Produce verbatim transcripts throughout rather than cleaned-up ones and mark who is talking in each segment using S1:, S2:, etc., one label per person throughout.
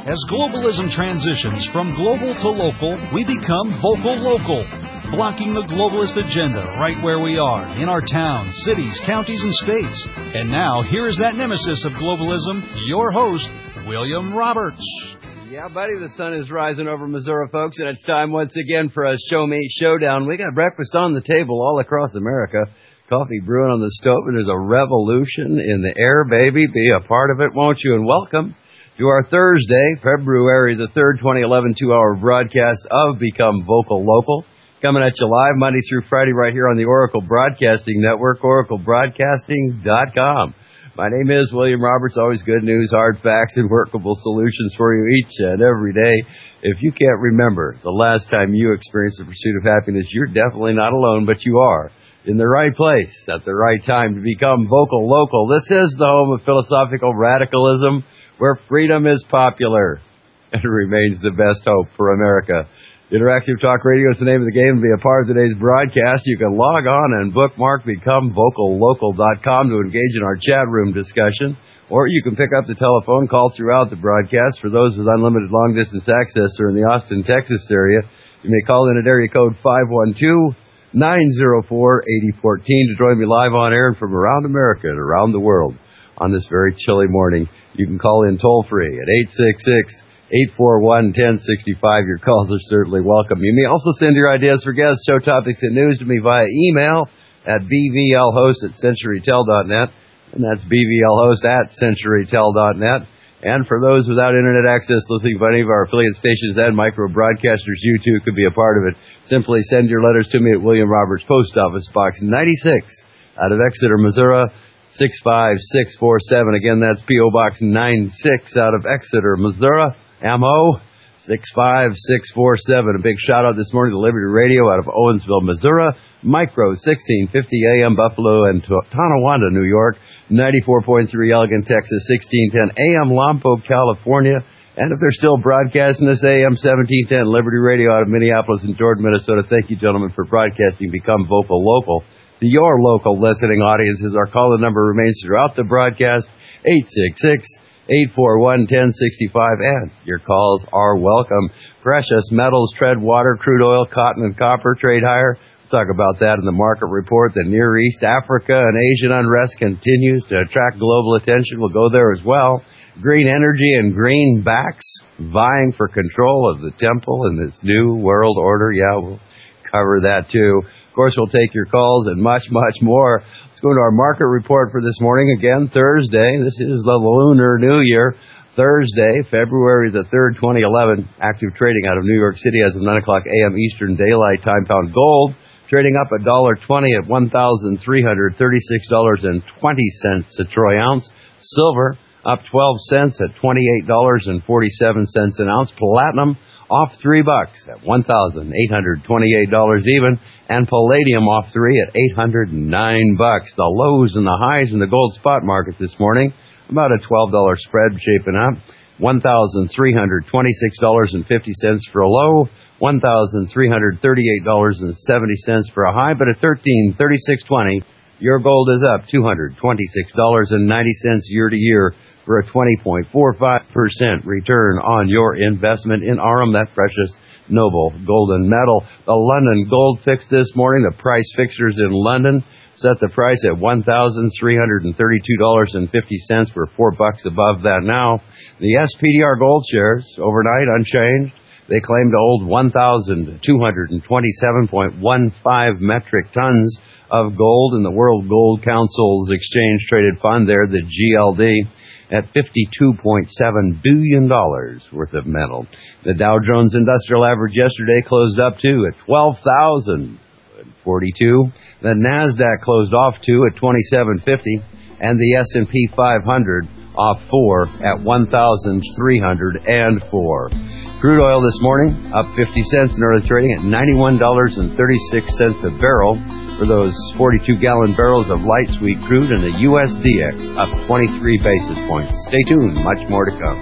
S1: As globalism transitions from global to local, we become vocal local, blocking the globalist agenda right where we are, in our towns, cities, counties, and states. And now, here is that nemesis of globalism, your host, William Roberts.
S2: Yeah, buddy, the sun is rising over Missouri, folks, and it's time once again for a Show Me Showdown. We got breakfast on the table all across America, coffee brewing on the stove, and there's a revolution in the air, baby. Be a part of it, won't you? And welcome to our Thursday, February the third, twenty eleven, two-hour broadcast of Become Vocal Local. Coming at you live Monday through Friday right here on the Oracle Broadcasting Network, oracle broadcasting dot com. My name is William Roberts. Always good news, hard facts, and workable solutions for you each and every day. If you can't remember the last time you experienced the pursuit of happiness, you're definitely not alone, but you are in the right place at the right time to become vocal local. This is the home of philosophical radicalism, where freedom is popular and remains the best hope for America. Interactive Talk Radio is the name of the game. To be a part of today's broadcast, you can log on and bookmark become vocal local dot com to engage in our chat room discussion, or you can pick up the telephone call throughout the broadcast. For those with unlimited long-distance access or in the Austin, Texas area, you may call in at area code five one two, nine zero four, eight zero one four to join me live on air and from around America and around the world. On this very chilly morning, you can call in toll-free at eight six six, eight four one, one zero six five. Your calls are certainly welcome. You may also send your ideas for guests, show topics, and news to me via email at b v l host at century tel dot net, and that's b v l host at century tel dot net. And for those without Internet access listening to any of our affiliate stations and micro-broadcasters, you too could be a part of it. Simply send your letters to me at William Roberts, Post Office Box ninety-six, out of Exeter, Missouri, six five six four seven. Again, that's P O. Box ninety-six out of Exeter, Missouri. M O six five six four seven. A big shout out this morning to Liberty Radio out of Owensville, Missouri. Micro sixteen fifty A M Buffalo and Tonawanda, New York. ninety-four point three Elgin, Texas. sixteen ten A M Lompoc, California. And if they're still broadcasting this, A M seventeen ten Liberty Radio out of Minneapolis and Jordan, Minnesota. Thank you, gentlemen, for broadcasting Become Vocal Local to your local listening audiences. Our call-in number remains throughout the broadcast, eight six six, eight four one, one zero six five, and your calls are welcome. Precious metals, tread water, crude oil, cotton, and copper trade higher. We'll talk about that in the market report. The Near East, Africa, and Asian unrest continues to attract global attention. We'll go there as well. Green energy and greenbacks vying for control of the temple in this new world order. Yeah, we'll cover that too. Of course, we'll take your calls and much, much more. Let's go to our market report for this morning. Again, Thursday. This is the Lunar New Year. Thursday, February the third, twenty eleven. Active trading out of New York City as of nine o'clock A M Eastern Daylight Time. Pound gold trading up a dollar twenty at one thousand three hundred thirty-six dollars and twenty cents a troy ounce. Silver up twelve cents at twenty-eight dollars and forty-seven cents an ounce. Platinum off three bucks at one thousand eight hundred twenty-eight dollars even, and palladium off three at eight hundred nine bucks. The lows and the highs in the gold spot market this morning, about a twelve dollars spread shaping up. one thousand three hundred twenty-six dollars and fifty cents for a low, one thousand three hundred thirty-eight dollars and seventy cents for a high, but at thirteen thirty-six twenty, your gold is up two hundred twenty-six dollars and ninety cents year to year, for a twenty point four five percent return on your investment in Arum, that precious, noble golden metal. The London Gold Fix this morning, the price fixtures in London set the price at one thousand three hundred thirty-two dollars and fifty cents. We're four bucks above that now. The S P D R gold shares, overnight unchanged. They claim to hold one thousand two hundred twenty-seven point one five metric tons of gold in the World Gold Council's exchange-traded fund there, the G L D, at fifty-two point seven billion dollars worth of metal. The Dow Jones Industrial Average yesterday closed up to at twelve thousand forty-two. The NASDAQ closed off to at twenty-seven fifty, and the S and P five hundred off four at one thousand three hundred four. Crude oil this morning up fifty cents in early trading at ninety-one dollars and thirty-six cents a barrel for those forty-two gallon barrels of light sweet crude, and the U S D X up twenty-three basis points. Stay tuned, much more to come.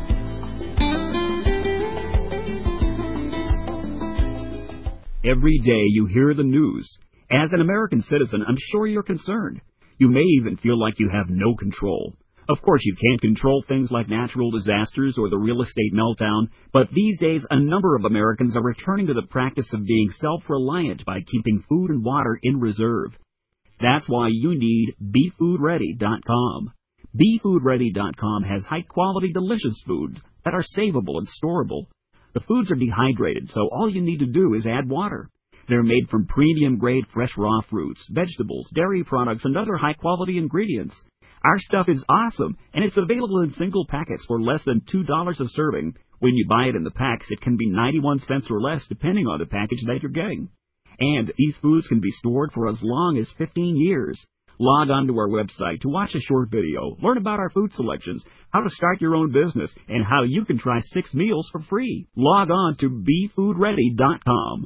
S3: Every day you hear the news. As an American citizen, I'm sure you're concerned. You may even feel like you have no control. Of course, you can't control things like natural disasters or the real estate meltdown, but these days a number of Americans are returning to the practice of being self-reliant by keeping food and water in reserve. That's why you need Be Food Ready dot com. Be Food Ready dot com has high-quality, delicious foods that are savable and storable. The foods are dehydrated, so all you need to do is add water. They're made from premium-grade fresh raw fruits, vegetables, dairy products, and other high-quality ingredients. Our stuff is awesome, and it's available in single packets for less than two dollars a serving. When you buy it in the packs, it can be ninety-one cents or less, depending on the package that you're getting. And these foods can be stored for as long as fifteen years. Log on to our website to watch a short video, learn about our food selections, how to start your own business, and how you can try six meals for free. Log on to Be Food Ready dot com.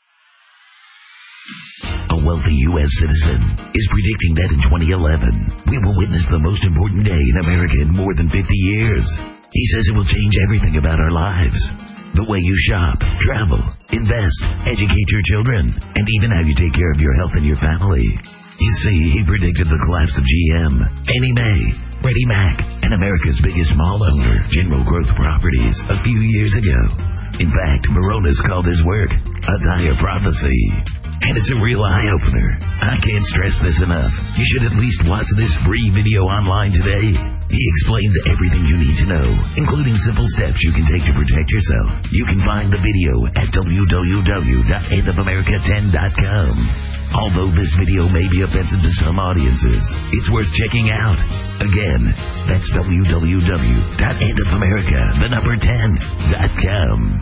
S4: A wealthy U S citizen is predicting that in twenty eleven, we will witness the most important day in America in more than fifty years. He says it will change everything about our lives. The way you shop, travel, invest, educate your children, and even how you take care of your health and your family. You see, he predicted the collapse of G M, Fannie Mae, Freddie Mac, and America's biggest mall owner, General Growth Properties, a few years ago. In fact, Barones called his work a dire prophecy. And it's a real eye-opener. I can't stress this enough. You should at least watch this free video online today. He explains everything you need to know, including simple steps you can take to protect yourself. You can find the video at w w w dot end of america ten dot com. Although this video may be offensive to some audiences, it's worth checking out. Again, that's w w w dot end of america, the number ten dot com.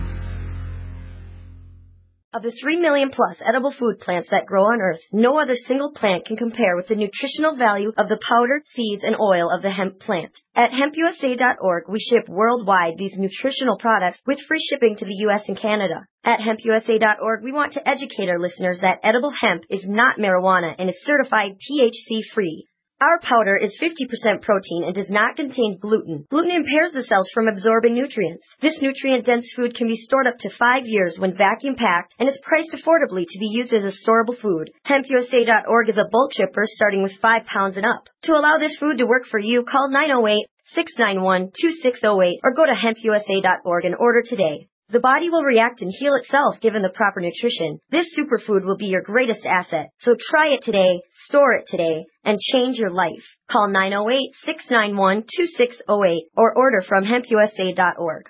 S5: Of the three million plus edible food plants that grow on Earth, no other single plant can compare with the nutritional value of the powder, seeds, and oil of the hemp plant. At hemp u s a dot org, we ship worldwide these nutritional products with free shipping to the U S and Canada. At hemp u s a dot org, we want to educate our listeners that edible hemp is not marijuana and is certified T H C-free. Our powder is fifty percent protein and does not contain gluten. Gluten impairs the cells from absorbing nutrients. This nutrient-dense food can be stored up to five years when vacuum-packed and is priced affordably to be used as a storable food. hemp u s a dot org is a bulk shipper starting with five pounds and up. To allow this food to work for you, call nine oh eight, six nine one, two six oh eight or go to hemp u s a dot org and order today. The body will react and heal itself given the proper nutrition. This superfood will be your greatest asset. So try it today, store it today, and change your life. Call nine oh eight, six nine one, two six oh eight or order from hemp u s a dot org.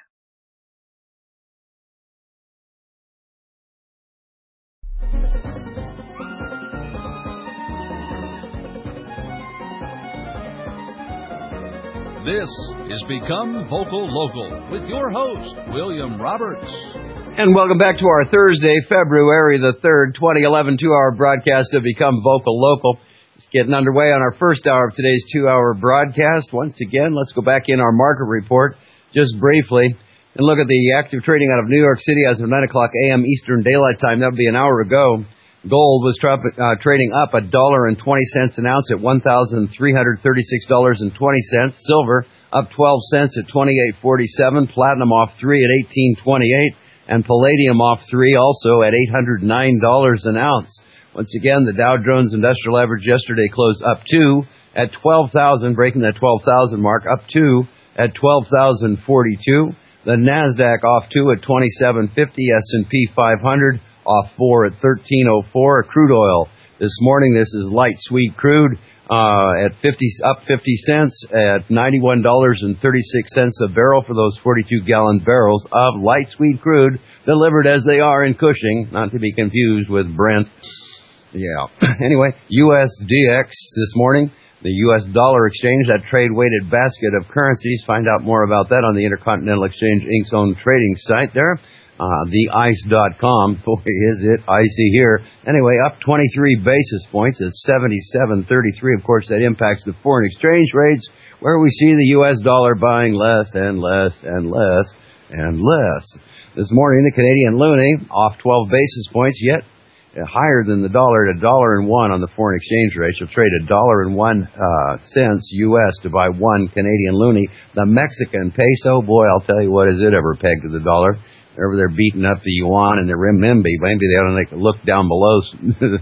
S1: This is Become Vocal Local with your host, William Roberts.
S2: And welcome back to our Thursday, February the third, twenty eleven two-hour broadcast of Become Vocal Local. It's getting underway on our first hour of today's two-hour broadcast. Once again, let's go back in our market report just briefly and look at the active trading out of New York City as of nine o'clock a m Eastern Daylight Time. That would be an hour ago. Gold was tra- uh, trading up a dollar and twenty cents an ounce at one thousand three hundred thirty-six dollars and twenty cents. Silver up twelve cents at twenty-eight forty-seven. Platinum off three at eighteen twenty-eight, and palladium off three also at eight hundred nine dollars an ounce. Once again, the Dow Jones Industrial Average yesterday closed up two at twelve thousand, breaking that twelve thousand mark, up two at twelve thousand forty-two. The Nasdaq off two at twenty-seven fifty. S and P five hundred off four at thirteen oh four. Crude oil this morning, this is light sweet crude uh, at fifty up fifty cents at ninety-one dollars and thirty-six cents a barrel for those forty-two gallon barrels of light sweet crude delivered as they are in Cushing, not to be confused with Brent. Yeah. Anyway, U S D X this morning, the U S dollar exchange, that trade-weighted basket of currencies. Find out more about that on the Intercontinental Exchange Incorporated's own trading site there. Uh, the ice dot com. Boy, is it icy here. Anyway, up twenty-three basis points at seventy-seven thirty-three. Of course, that impacts the foreign exchange rates, where we see the U S dollar buying less and less and less and less. This morning, the Canadian loonie off twelve basis points, yet higher than the dollar at a dollar and one on the foreign exchange rate. She'll trade a dollar and one uh, cents U S to buy one Canadian loonie. The Mexican peso, boy, I'll tell you what, is it ever pegged to the dollar? Over there beating up the yuan and the renminbi. Maybe they ought to make a look down below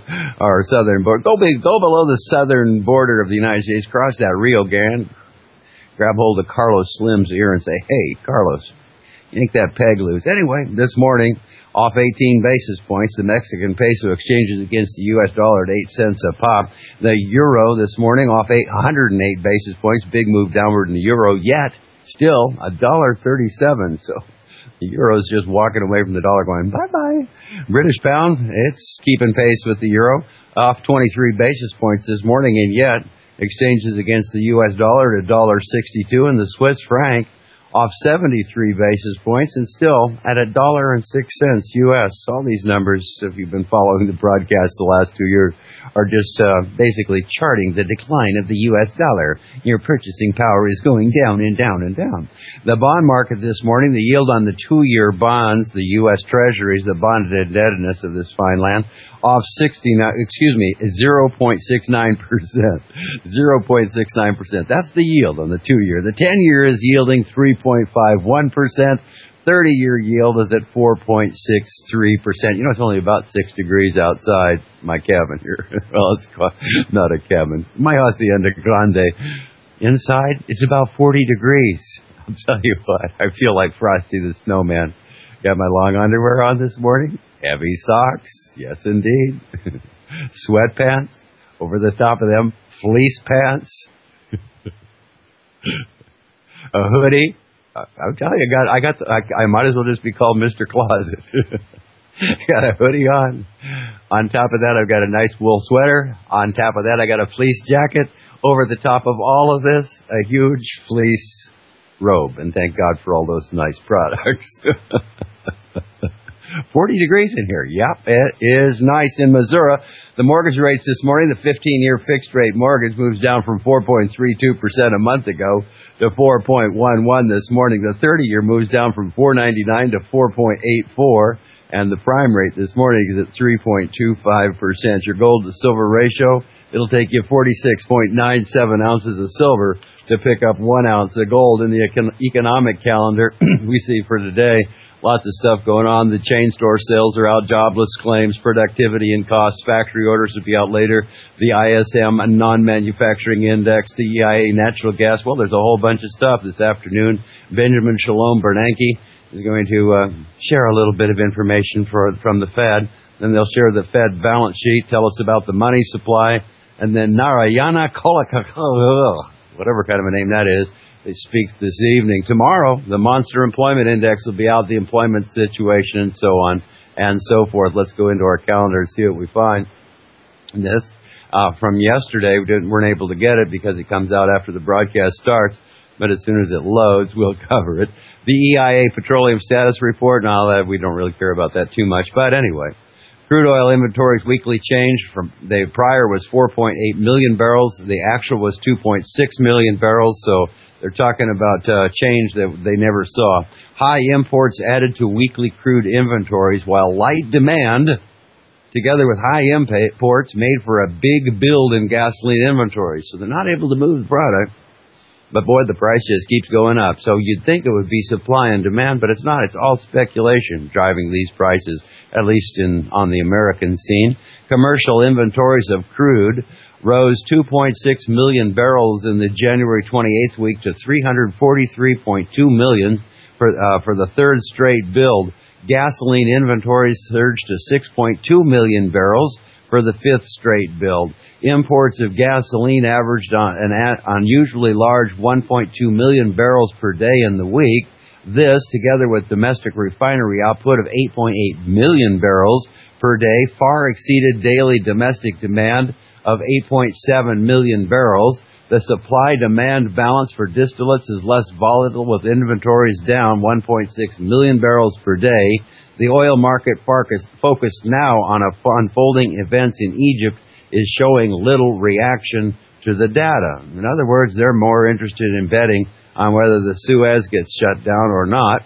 S2: our southern border. Go, be, go below the southern border of the United States. Cross that Rio Grande. grab hold of Carlos Slim's ear and say, hey, Carlos, yank that peg loose. Anyway, this morning, off eighteen basis points, the Mexican peso exchanges against the U S dollar at eight cents a pop. The euro this morning off eight hundred eight basis points, big move downward in the euro, yet still a dollar thirty-seven. So the euro's just walking away from the dollar going, bye-bye. British pound, it's keeping pace with the euro, off twenty-three basis points this morning, and yet exchanges against the U S dollar at one dollar sixty-two, and the Swiss franc off seventy-three basis points and still at a dollar and six cents U S. All these numbers, if you've been following the broadcast the last two years, are just uh, basically charting the decline of the U S dollar. Your purchasing power is going down and down and down. The bond market this morning, the yield on the two-year bonds, the U S Treasuries, the bonded indebtedness of this fine land, off sixty-nine, excuse me, zero point six nine percent. zero point six nine percent. That's the yield on the two-year. The ten-year is yielding three point five one percent. thirty-year yield is at four point six three percent. You know, it's only about six degrees outside my cabin here. Well, it's not a cabin. My Hacienda Grande. Inside, it's about forty degrees. I'll tell you what, I feel like Frosty the Snowman. Got my long underwear on this morning. Heavy socks. Yes, indeed. Sweatpants. Over the top of them, fleece pants. A hoodie. I'm telling you, I got. I, got the, I, I might as well just be called Mister Closet. Got a hoodie on. On top of that, I've got a nice wool sweater. On top of that, I got a fleece jacket. Over the top of all of this, a huge fleece robe. And thank God for all those nice products. forty degrees in here. Yep, it is nice in Missouri. The mortgage rates this morning, the fifteen-year fixed-rate mortgage moves down from four point three two percent a month ago to four point one one this morning. The thirty-year moves down from four ninety-nine to four point eight four, and the prime rate this morning is at three point two five percent. Your gold-to-silver ratio, it'll take you forty-six point nine seven ounces of silver to pick up one ounce of gold. In the econ- economic calendar we see for today, lots of stuff going on. The chain store sales are out, jobless claims, productivity and costs, factory orders will be out later. The I S M non-manufacturing index, the E I A natural gas. Well, there's a whole bunch of stuff this afternoon. Benjamin Shalom Bernanke is going to uh, share a little bit of information for, from the Fed. Then they'll share the Fed balance sheet, tell us about the money supply, and then Narayana Kolakakala, whatever kind of a name that is, it speaks this evening. Tomorrow, the monster employment index will be out, the employment situation, and so on and so forth. Let's go into our calendar and see what we find. And this, uh, from yesterday, we didn't, weren't able to get it because it comes out after the broadcast starts, but as soon as it loads, we'll cover it. The E I A petroleum status report, and all that, we don't really care about that too much, but anyway. Crude oil inventories weekly change from the prior was four point eight million barrels. The actual was two point six million barrels, so they're talking about uh, change that they never saw. High imports added to weekly crude inventories, while light demand, together with high imports, made for a big build in gasoline inventories. So they're not able to move the product. But boy, the price just keeps going up. So you'd think it would be supply and demand, but it's not. It's all speculation driving these prices, at least in on the American scene. Commercial inventories of crude rose two point six million barrels in the January twenty-eighth week to three hundred forty-three point two million for, uh, for the third straight build. Gasoline inventories surged to six point two million barrels for the fifth straight build. Imports of gasoline averaged on an unusually large one point two million barrels per day in the week. This, together with domestic refinery output of eight point eight million barrels per day, far exceeded daily domestic demand of eight point seven million barrels. The supply-demand balance for distillates is less volatile, with inventories down one point six million barrels per day. The oil market focused now on unfolding events in Egypt is showing little reaction to the data. In other words, they're more interested in betting on whether the Suez gets shut down or not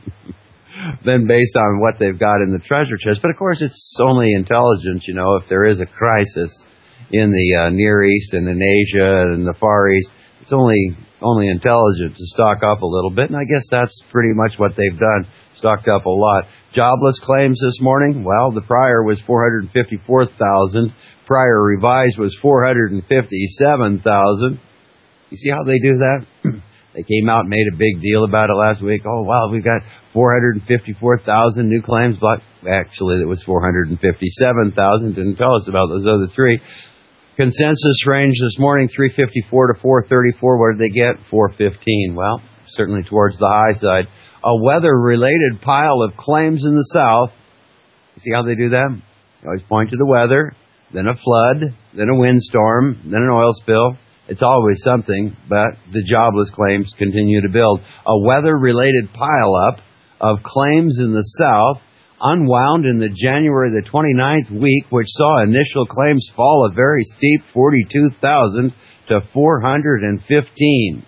S2: than based on what they've got in the treasure chest. But of course, it's only intelligence, you know, if there is a crisis in the uh, Near East and in Asia and the Far East, it's only only intelligent to stock up a little bit, and I guess that's pretty much what they've done, stocked up a lot. Jobless claims this morning, well, the prior was four hundred fifty-four thousand. Prior revised was four hundred fifty-seven thousand. You see how they do that? They came out and made a big deal about it last week. Oh, wow, we've got four hundred fifty-four thousand new claims. Actually, it was four hundred fifty-seven thousand. Didn't tell us about those other three. Consensus range this morning, three fifty-four to four thirty-four. What did they get? four fifteen. Well, certainly towards the high side. A weather-related pile of claims in the South. You see how they do that? They always point to the weather, then a flood, then a windstorm, then an oil spill. It's always something, but the jobless claims continue to build. A weather-related pile-up of claims in the South unwound in the January the twenty-ninth week, which saw initial claims fall a very steep forty-two thousand to four hundred fifteen.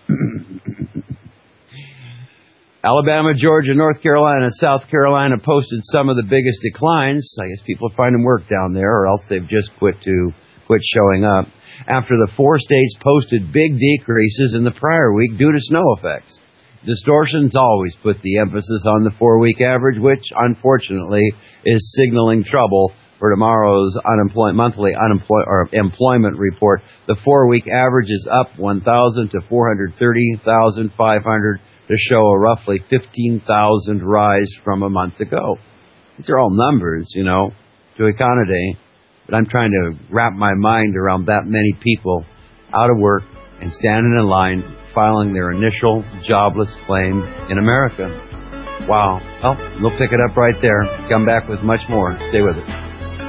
S2: Alabama, Georgia, North Carolina, South Carolina posted some of the biggest declines. I guess people are finding work down there, or else they've just quit to quit showing up. After the four states posted big decreases in the prior week due to snow effects. Distortions always put the emphasis on the four-week average, which, unfortunately, is signaling trouble for tomorrow's unemployment, monthly unemploy, or employment report. The four-week average is up one thousand to four hundred thirty thousand five hundred to show a roughly fifteen thousand rise from a month ago. These are all numbers, you know, to accommodate. But I'm trying to wrap my mind around that many people out of work and standing in line filing their initial jobless claim in America. Wow. Well, we'll pick it up right there. Come back with much more. Stay with us.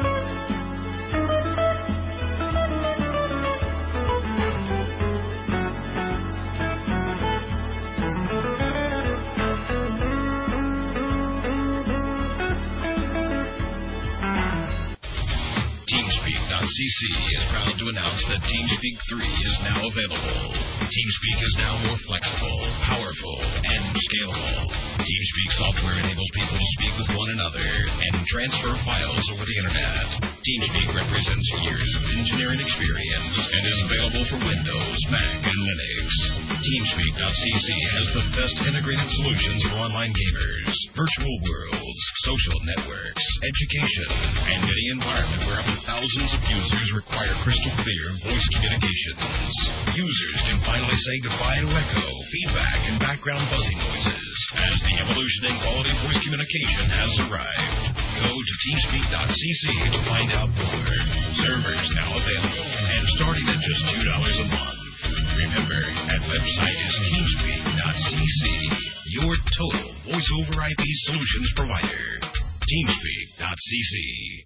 S6: C C is proud to announce that TeamSpeak three is now available. TeamSpeak is now more flexible, powerful, and scalable. TeamSpeak software enables people to speak with one another and transfer files over the Internet. TeamSpeak represents years of engineering experience and is available for Windows, Mac, and Linux. TeamSpeak dot C C has the best integrated solutions for online gamers, virtual worlds, social networks, education, and any environment where up to thousands of users require crystal clear voice communications. Users can finally say goodbye to echo, feedback, and background buzzing noises as the evolution in quality voice communication has arrived. Go to TeamSpeak dot C C to find out more. Servers now available and starting at just two dollars a month. Remember, that website is TeamSpeak dot C C, your total voice over I P solutions provider. TeamSpeak dot C C.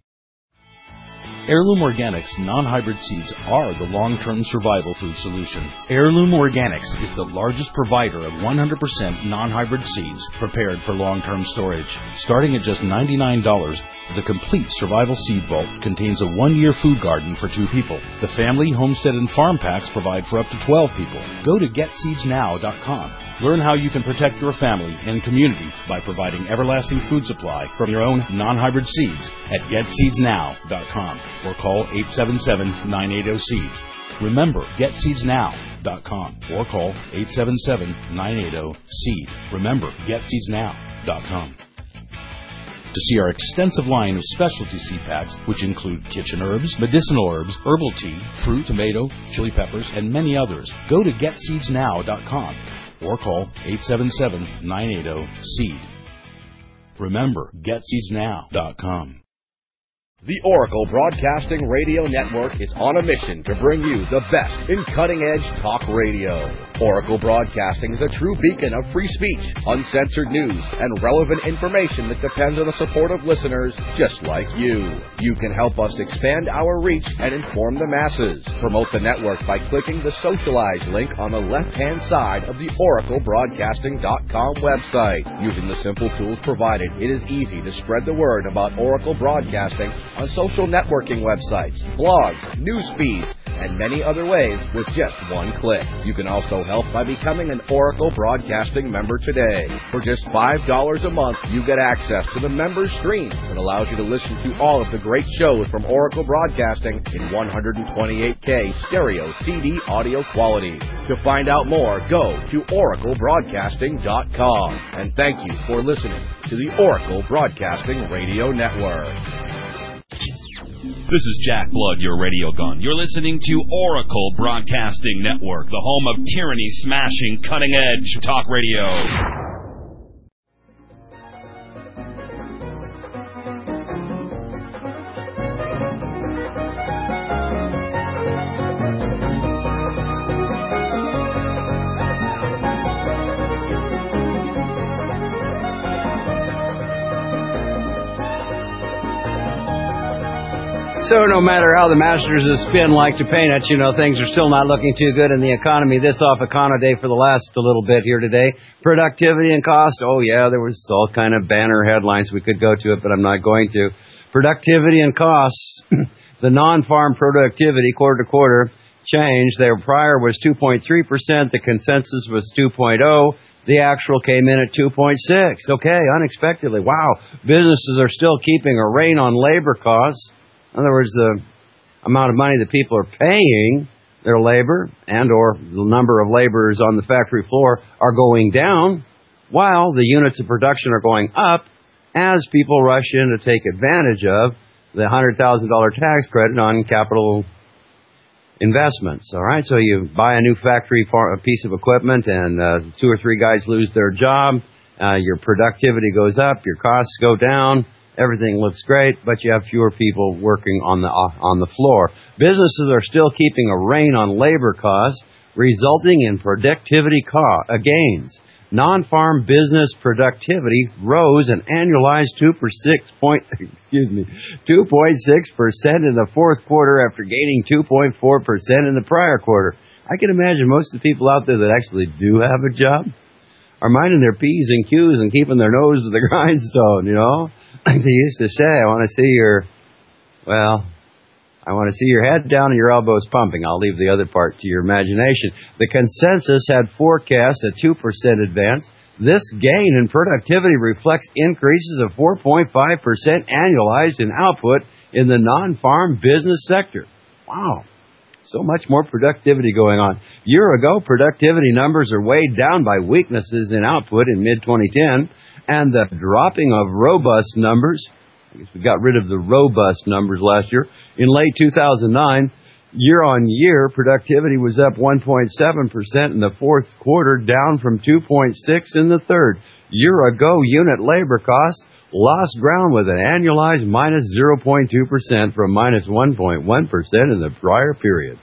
S7: Heirloom Organics non-hybrid seeds are the long-term survival food solution. Heirloom Organics is the largest provider of one hundred percent non-hybrid seeds prepared for long-term storage. Starting at just ninety-nine dollars, the complete survival seed vault contains a one-year food garden for two people. The family, homestead, and farm packs provide for up to twelve people. Go to get seeds now dot com. Learn how you can protect your family and community by providing everlasting food supply from your own non-hybrid seeds at get seeds now dot com. Or call eight seven seven, nine eight zero, seed. Remember, get seeds now dot com or call eight seven seven, nine eight zero, seed. Remember, get seeds now dot com. To see our extensive line of specialty seed packs, which include kitchen herbs, medicinal herbs, herbal tea, fruit, tomato, chili peppers, and many others, go to get seeds now dot com or call eight seven seven, nine eight zero, seed. Remember, get seeds now dot com.
S8: The Oracle Broadcasting Radio Network is on a mission to bring you the best in cutting-edge talk radio. Oracle Broadcasting is a true beacon of free speech, uncensored news, and relevant information that depends on the support of listeners just like you. You can help us expand our reach and inform the masses. Promote the network by clicking the Socialize link on the left-hand side of the Oracle Broadcasting dot com website. Using the simple tools provided, it is easy to spread the word about Oracle Broadcasting on social networking websites, blogs, news feeds, and many other ways with just one click. You can also help by becoming an Oracle Broadcasting member today. For just five dollars a month, you get access to the member stream that allows you to listen to all of the great shows from Oracle Broadcasting in one twenty-eight K stereo C D audio quality. To find out more, go to Oracle Broadcasting dot com. And thank you for listening to the Oracle Broadcasting Radio Network.
S9: This is Jack Blood, your radio gun. You're listening to Oracle Broadcasting Network, the home of tyranny-smashing, cutting-edge talk radio.
S2: So no matter how the masters of spin like to paint it, you know, things are still not looking too good in the economy. This off Econoday for the last a little bit here today. Productivity and cost. Oh, yeah, there was all kind of banner headlines. We could go to it, but I'm not going to. Productivity and costs. The non-farm productivity quarter to quarter changed. Their prior was two point three percent. The consensus was two point oh. The actual came in at two point six. Okay, unexpectedly. Wow. Businesses are still keeping a rein on labor costs. In other words, the amount of money that people are paying their labor and or the number of laborers on the factory floor are going down while the units of production are going up as people rush in to take advantage of the one hundred thousand dollars tax credit on capital investments. All right, so you buy a new factory for a piece of equipment and uh, two or three guys lose their job. Uh, your productivity goes up, your costs go down. Everything looks great, but you have fewer people working on the uh, on the floor. Businesses are still keeping a rein on labor costs, resulting in productivity co- uh, gains. Non-farm business productivity rose an annualized two per six point excuse me two point six percent in the fourth quarter after gaining two point four percent in the prior quarter. I can imagine most of the people out there that actually do have a job are minding their P's and Q's and keeping their nose to the grindstone, you know. Like they used to say, I want to see your, well, I want to see your head down and your elbows pumping. I'll leave the other part to your imagination. The consensus had forecast a two percent advance. This gain in productivity reflects increases of four point five percent annualized in output in the non-farm business sector. Wow. So much more productivity going on. A year ago, productivity numbers are weighed down by weaknesses in output in mid twenty ten and the dropping of robust numbers. I guess we got rid of the robust numbers last year. In late two thousand nine, year on year, productivity was up one point seven percent in the fourth quarter, down from two point six in the third. Year ago, unit labor costs lost ground with an annualized minus zero point two percent from minus one point one percent in the prior period.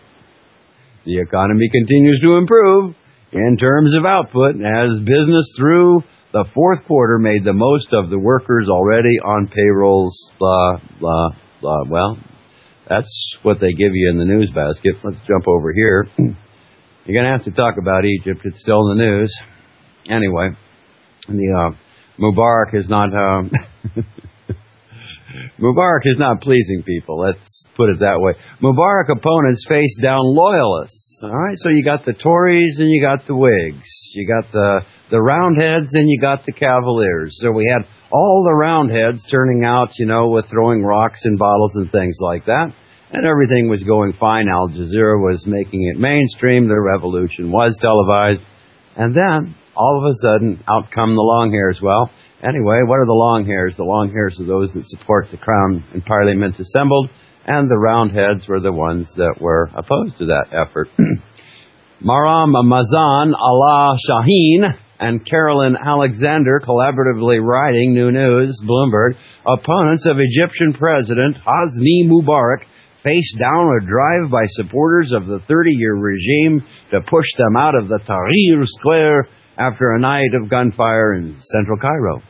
S2: The economy continues to improve in terms of output as business through the fourth quarter made the most of the workers already on payrolls, blah, blah, blah. Well, that's what they give you in the news basket. Let's jump over here. You're going to have to talk about Egypt. It's still in the news. Anyway, the uh, Mubarak is not... Um, Mubarak is not pleasing people. Let's put it that way. Mubarak opponents face down loyalists. All right, so you got the Tories and you got the Whigs. You got the the Roundheads and you got the Cavaliers. So we had all the Roundheads turning out, you know, with throwing rocks and bottles and things like that. And everything was going fine. Al Jazeera was making it mainstream. The revolution was televised. And then, all of a sudden, out come the long hairs. Well, anyway, what are the long hairs? The long hairs are those that support the Crown and Parliament assembled, and the Roundheads were the ones that were opposed to that effort. Maram Mazan Allah Shaheen and Carolyn Alexander collaboratively writing New News, Bloomberg, opponents of Egyptian President Hosni Mubarak faced down a drive by supporters of the thirty-year regime to push them out of the Tahrir Square after a night of gunfire in central Cairo.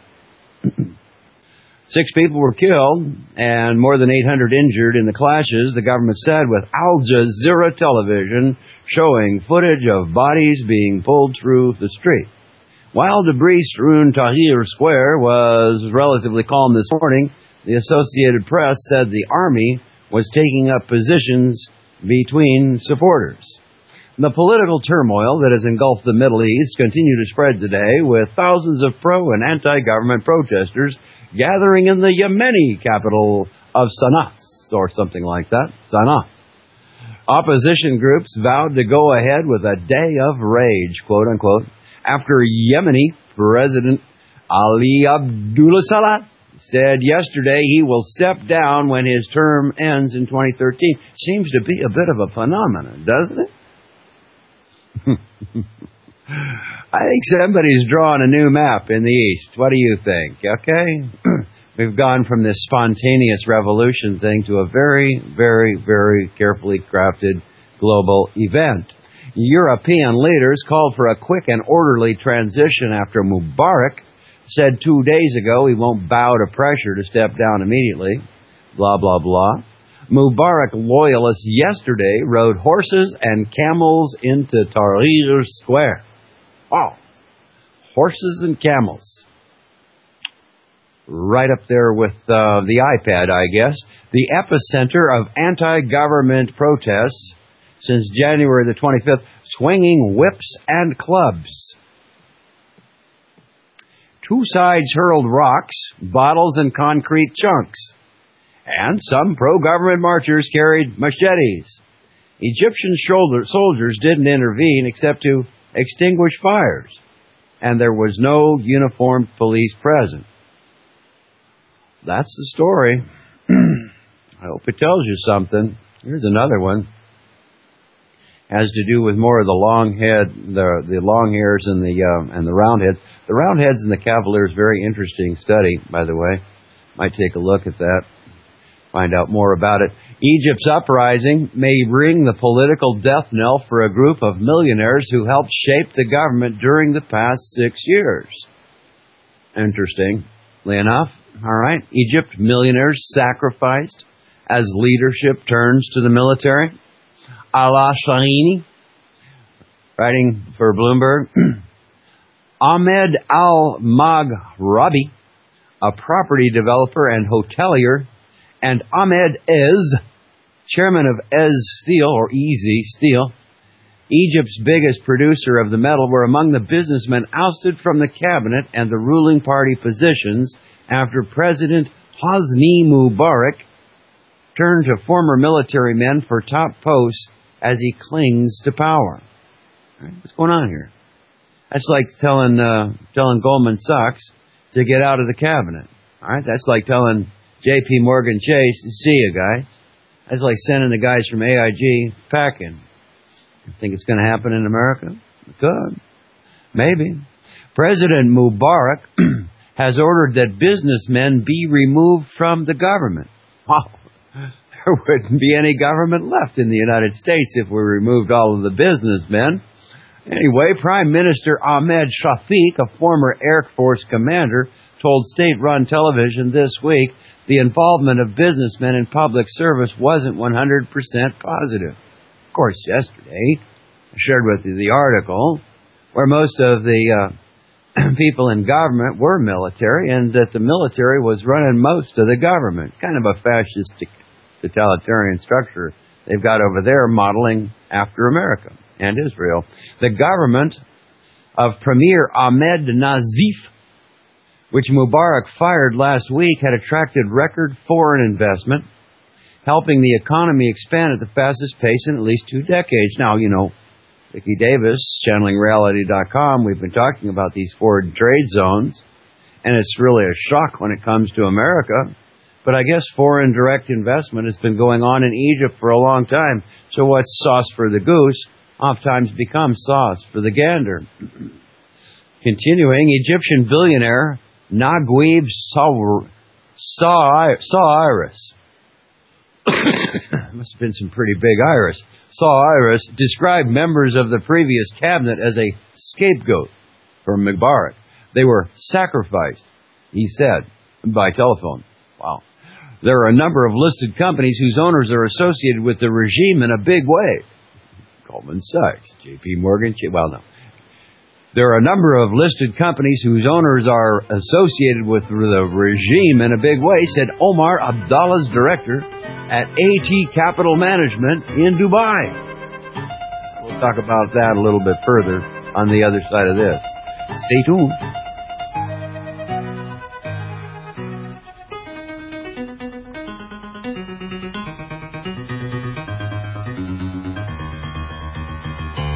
S2: Six people were killed and more than eight hundred injured in the clashes, the government said, with Al Jazeera television showing footage of bodies being pulled through the street. While debris-strewn Tahrir Square was relatively calm this morning, the Associated Press said the army was taking up positions between supporters. The political turmoil that has engulfed the Middle East continued to spread today, with thousands of pro- and anti-government protesters gathering in the Yemeni capital of Sana'a, or something like that, Sana'a. Opposition groups vowed to go ahead with a day of rage, quote-unquote, after Yemeni President Ali Abdullah Salah said yesterday he will step down when his term ends in twenty thirteen. Seems to be a bit of a phenomenon, doesn't it? I think somebody's drawn a new map in the East. What do you think? Okay? We've gone from this spontaneous revolution thing to a very, very, very carefully crafted global event. European leaders called for a quick and orderly transition after Mubarak said two days ago he won't bow to pressure to step down immediately. Blah, blah, blah. Mubarak loyalists yesterday rode horses and camels into Tahrir Square. Wow. Horses and camels. Right up there with uh, the iPad, I guess. The epicenter of anti-government protests since January the twenty-fifth, swinging whips and clubs. Two sides hurled rocks, bottles, and concrete chunks. And some pro-government marchers carried machetes. Egyptian shoulder soldiers didn't intervene except to extinguish fires. And there was no uniformed police present. That's the story. I hope it tells you something. Here's another one. Has to do with more of the long head, the the long hairs and the uh, and the round heads. The round heads and the Cavaliers, very interesting study, by the way. Might take a look at that. Find out more about it. Egypt's uprising may ring the political death knell for a group of millionaires who helped shape the government during the past six years. Interestingly enough, all right. Egypt millionaires sacrificed as leadership turns to the military. Ala Shahini, writing for Bloomberg. Ahmed Al-Maghrabi, a property developer and hotelier, and Ahmed Ez, chairman of Ez Steel, or Easy Steel, Egypt's biggest producer of the metal, were among the businessmen ousted from the cabinet and the ruling party positions after President Hosni Mubarak turned to former military men for top posts as he clings to power. Right, what's going on here? That's like telling uh, telling Goldman Sachs to get out of the cabinet. All right, that's like telling J P Morgan Chase, see you guys. That's like sending the guys from A I G packing. You think it's going to happen in America? It could. Maybe. President Mubarak has ordered that businessmen be removed from the government. Wow. There wouldn't be any government left in the United States if we removed all of the businessmen. Anyway, Prime Minister Ahmed Shafiq, a former Air Force commander, told state-run television this week the involvement of businessmen in public service wasn't one hundred percent positive. Of course, yesterday, I shared with you the article where most of the uh, people in government were military and that the military was running most of the government. It's kind of a fascistic totalitarian structure they've got over there, modeling after America and Israel. The government of Premier Ahmed Nazif, which Mubarak fired last week, had attracted record foreign investment, helping the economy expand at the fastest pace in at least two decades. Now, you know, Vicki Davis, channeling reality dot com, we've been talking about these foreign trade zones, and it's really a shock when it comes to America. But I guess foreign direct investment has been going on in Egypt for a long time. So what's sauce for the goose oftentimes becomes sauce for the gander. Continuing, Egyptian billionaire Naguib Sawiris, must have been some pretty big iris, Sawiris described members of the previous cabinet as a scapegoat for Mubarak. They were sacrificed, he said, by telephone. Wow. There are a number of listed companies whose owners are associated with the regime in a big way. Goldman Sachs, J P Morgan, well, no. There are a number of listed companies whose owners are associated with the regime in a big way, said Omar Abdallah's director at A T Capital Management in Dubai. We'll talk about that a little bit further on the other side of this. Stay tuned.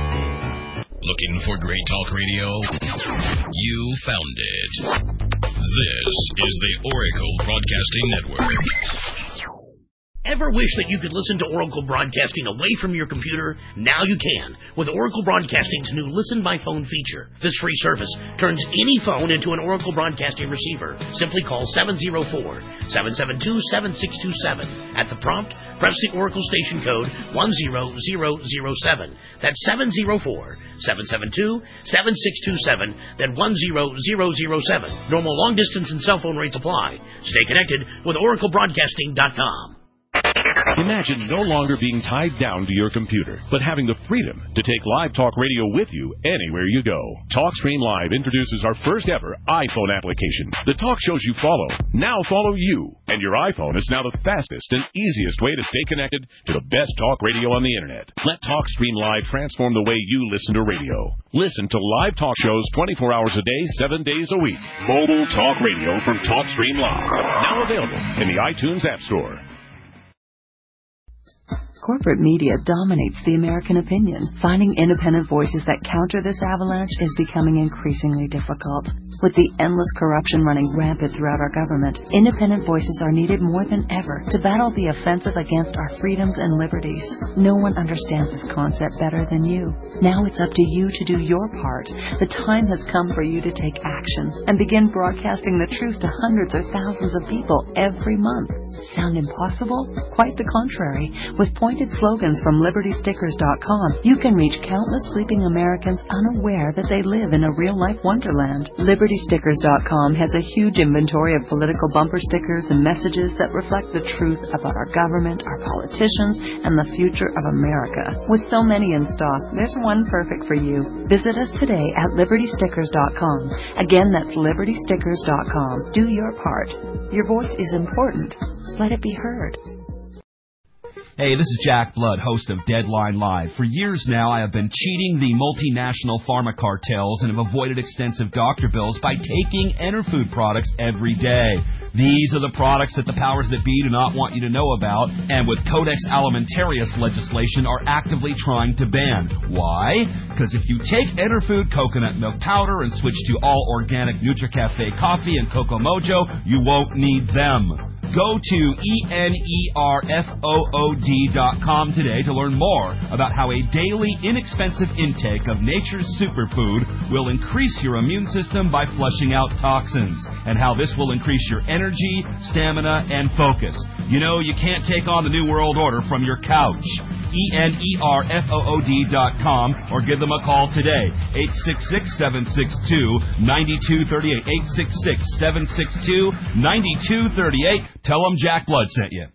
S6: Looking for great talk radio? You found it. This is the Oracle Broadcasting Network.
S10: Ever wish that you could listen to Oracle Broadcasting away from your computer? Now you can with Oracle Broadcasting's new Listen by Phone feature. This free service turns any phone into an Oracle Broadcasting receiver. Simply call seven oh four, seven seven two, seven six two seven. At the prompt, press the Oracle station code one zero zero zero seven. That's seven oh four, seven seven two, seven six two seven, then one zero zero zero seven. Normal long distance and cell phone rates apply. Stay connected with Oracle Broadcasting dot com.
S11: Imagine no longer being tied down to your computer, but having the freedom to take Live Talk Radio with you anywhere you go. TalkStream Live introduces our first ever iPhone application. The talk shows you follow now follow you, and your iPhone is now the fastest and easiest way to stay connected to the best talk radio on the internet. Let TalkStream Live transform the way you listen to radio. Listen to live talk shows twenty-four hours a day, seven days a week. Mobile talk radio from TalkStream Live. Now available in the iTunes App Store.
S12: Corporate media dominates the American opinion. Finding independent voices that counter this avalanche is becoming increasingly difficult. With the endless corruption running rampant throughout our government, independent voices are needed more than ever to battle the offensive against our freedoms and liberties. No one understands this concept better than you. Now it's up to you to do your part. The time has come for you to take action and begin broadcasting the truth to hundreds or thousands of people every month. Sound impossible? Quite the contrary. With pointed slogans from Liberty Stickers dot com, you can reach countless sleeping Americans unaware that they live in a real-life wonderland. Liberty Stickers dot com has a huge inventory of political bumper stickers and messages that reflect the truth about our government, our politicians, and the future of America. With so many in stock, there's one perfect for you. Visit us today at Liberty Stickers dot com. Again, that's Liberty Stickers dot com. Do your part. Your voice is important. Let it be heard.
S13: Hey, this is Jack Blood, host of Deadline Live. For years now, I have been cheating the multinational pharma cartels and have avoided extensive doctor bills by taking Enerfood products every day. These are the products that the powers that be do not want you to know about, and with Codex Alimentarius legislation are actively trying to ban. Why? Because if you take Enerfood coconut milk powder and switch to all organic NutriCafe coffee and Cocoa Mojo, you won't need them. Go to E N E R F O O D dot com today to learn more about how a daily, inexpensive intake of nature's superfood will increase your immune system by flushing out toxins, and how this will increase your energy, stamina, and focus. You know, you can't take on the New World Order from your couch. E N E R F O O D dot com or give them a call today. eight six six, seven six two, nine two three eight. eight six six, seven six two, nine two three eight. Tell them Jack Blood sent you.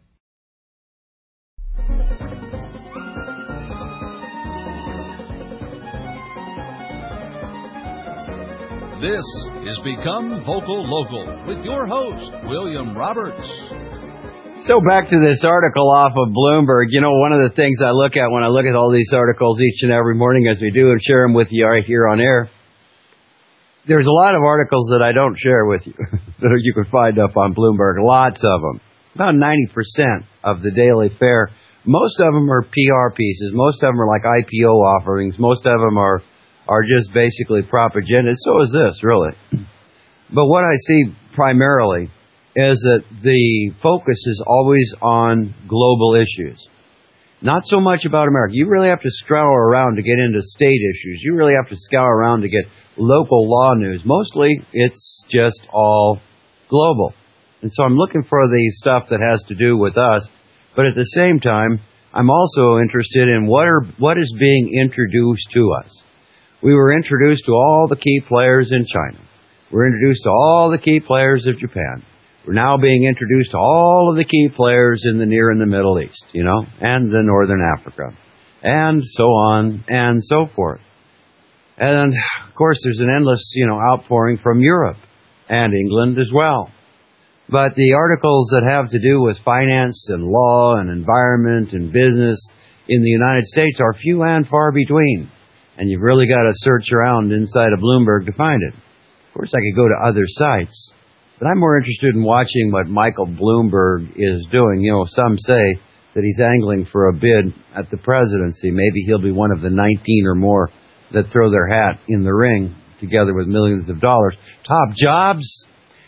S1: This is Become Vocal Local with your host, William Roberts.
S2: So back to this article off of Bloomberg. You know, one of the things I look at when I look at all these articles each and every morning, as we do, and share them with you right here on air, there's a lot of articles that I don't share with you that you can find up on Bloomberg. Lots of them. About ninety percent of the daily fare. Most of them are P R pieces. Most of them are like I P O offerings. Most of them are, are just basically propaganda. So is this, really. But what I see primarily is that the focus is always on global issues. Not so much about America. You really have to scour around to get into state issues. You really have to scour around to get local law news. Mostly, it's just all global. And so I'm looking for the stuff that has to do with us. But at the same time, I'm also interested in what are what is being introduced to us. We were introduced to all the key players in China. We're introduced to all the key players of Japan. We're now being introduced to all of the key players in the Near and the Middle East, you know, and the Northern Africa, and so on and so forth. And, of course, there's an endless, you know, outpouring from Europe and England as well. But the articles that have to do with finance and law and environment and business in the United States are few and far between. And you've really got to search around inside of Bloomberg to find it. Of course, I could go to other sites. But I'm more interested in watching what Michael Bloomberg is doing. You know, some say that he's angling for a bid at the presidency. Maybe he'll be one of the nineteen or more that throw their hat in the ring together with millions of dollars. Top jobs?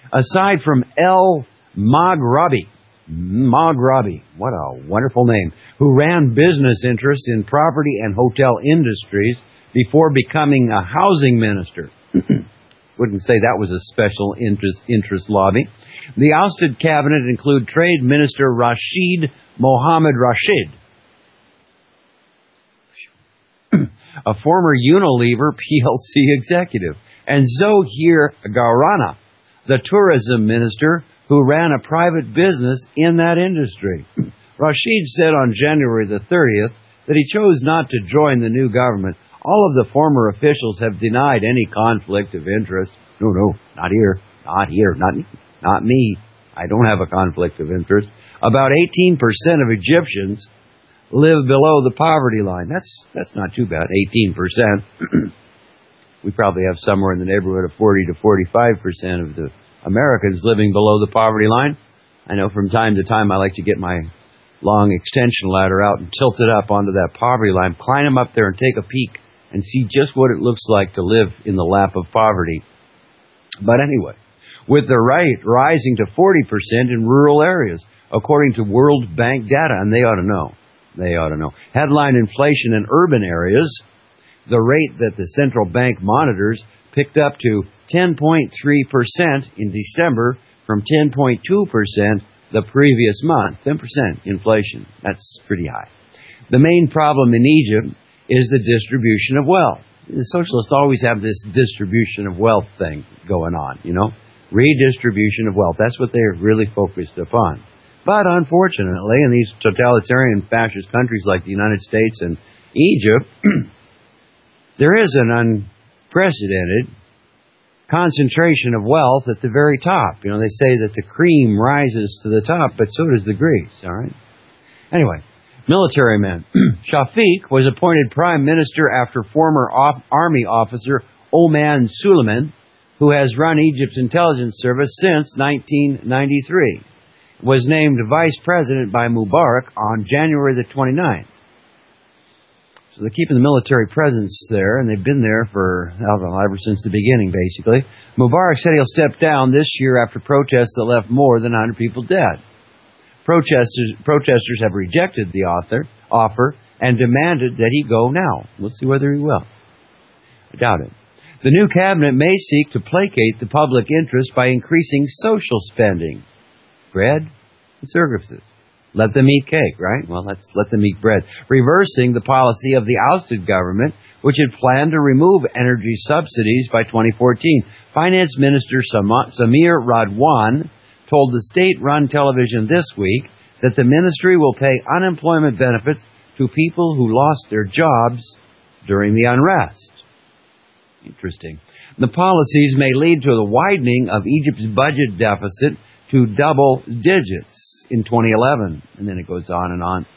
S2: Aside from El Maghrabi, Maghrabi, what a wonderful name, who ran business interests in property and hotel industries before becoming a housing minister. Wouldn't say that was a special interest, interest lobby. The ousted cabinet include Trade Minister Rashid Mohammed Rashid, a former Unilever P L C executive, and Zohir Garana, the tourism minister who ran a private business in that industry. Rashid said on January the thirtieth that he chose not to join the new government. All of the former officials have denied any conflict of interest. No, no, not here, not here, not, not me. I don't have a conflict of interest. About eighteen percent of Egyptians live below the poverty line. That's that's not too bad, eighteen percent. We probably have somewhere in the neighborhood of forty to forty-five percent of the Americans living below the poverty line. I know from time to time I like to get my long extension ladder out and tilt it up onto that poverty line, climb up there and take a peek and see just what it looks like to live in the lap of poverty. But anyway, with the rate rising to forty percent in rural areas, according to World Bank data, and they ought to know. They ought to know. Headline inflation in urban areas, the rate that the central bank monitors picked up to ten point three percent in December from ten point two percent the previous month. ten percent inflation. That's pretty high. The main problem in Egypt is the distribution of wealth. The socialists always have this distribution of wealth thing going on, you know. Redistribution of wealth. That's what they're really focused upon. But unfortunately, in these totalitarian fascist countries like the United States and Egypt, there is an unprecedented concentration of wealth at the very top. You know, they say that the cream rises to the top, but so does the grease, all right? Anyway, military men. Shafiq was appointed prime minister after former op- army officer Oman Suleiman, who has run Egypt's intelligence service since nineteen ninety-three, was named vice president by Mubarak on January the twenty-ninth. So they're keeping the military presence there, and they've been there for, I don't know, ever since the beginning, basically. Mubarak said he'll step down this year after protests that left more than one hundred people dead. Protesters, protesters have rejected the author, offer and demanded that he go now. We'll see whether he will. I doubt it. The new cabinet may seek to placate the public interest by increasing social spending. Bread and services. Let them eat cake, right? Well, let's let them eat bread. Reversing the policy of the ousted government, which had planned to remove energy subsidies by twenty fourteen. Finance Minister Samir Radwan told the state-run television this week that the ministry will pay unemployment benefits to people who lost their jobs during the unrest. Interesting. The policies may lead to the widening of Egypt's budget deficit to double digits in twenty eleven. And then it goes on and on.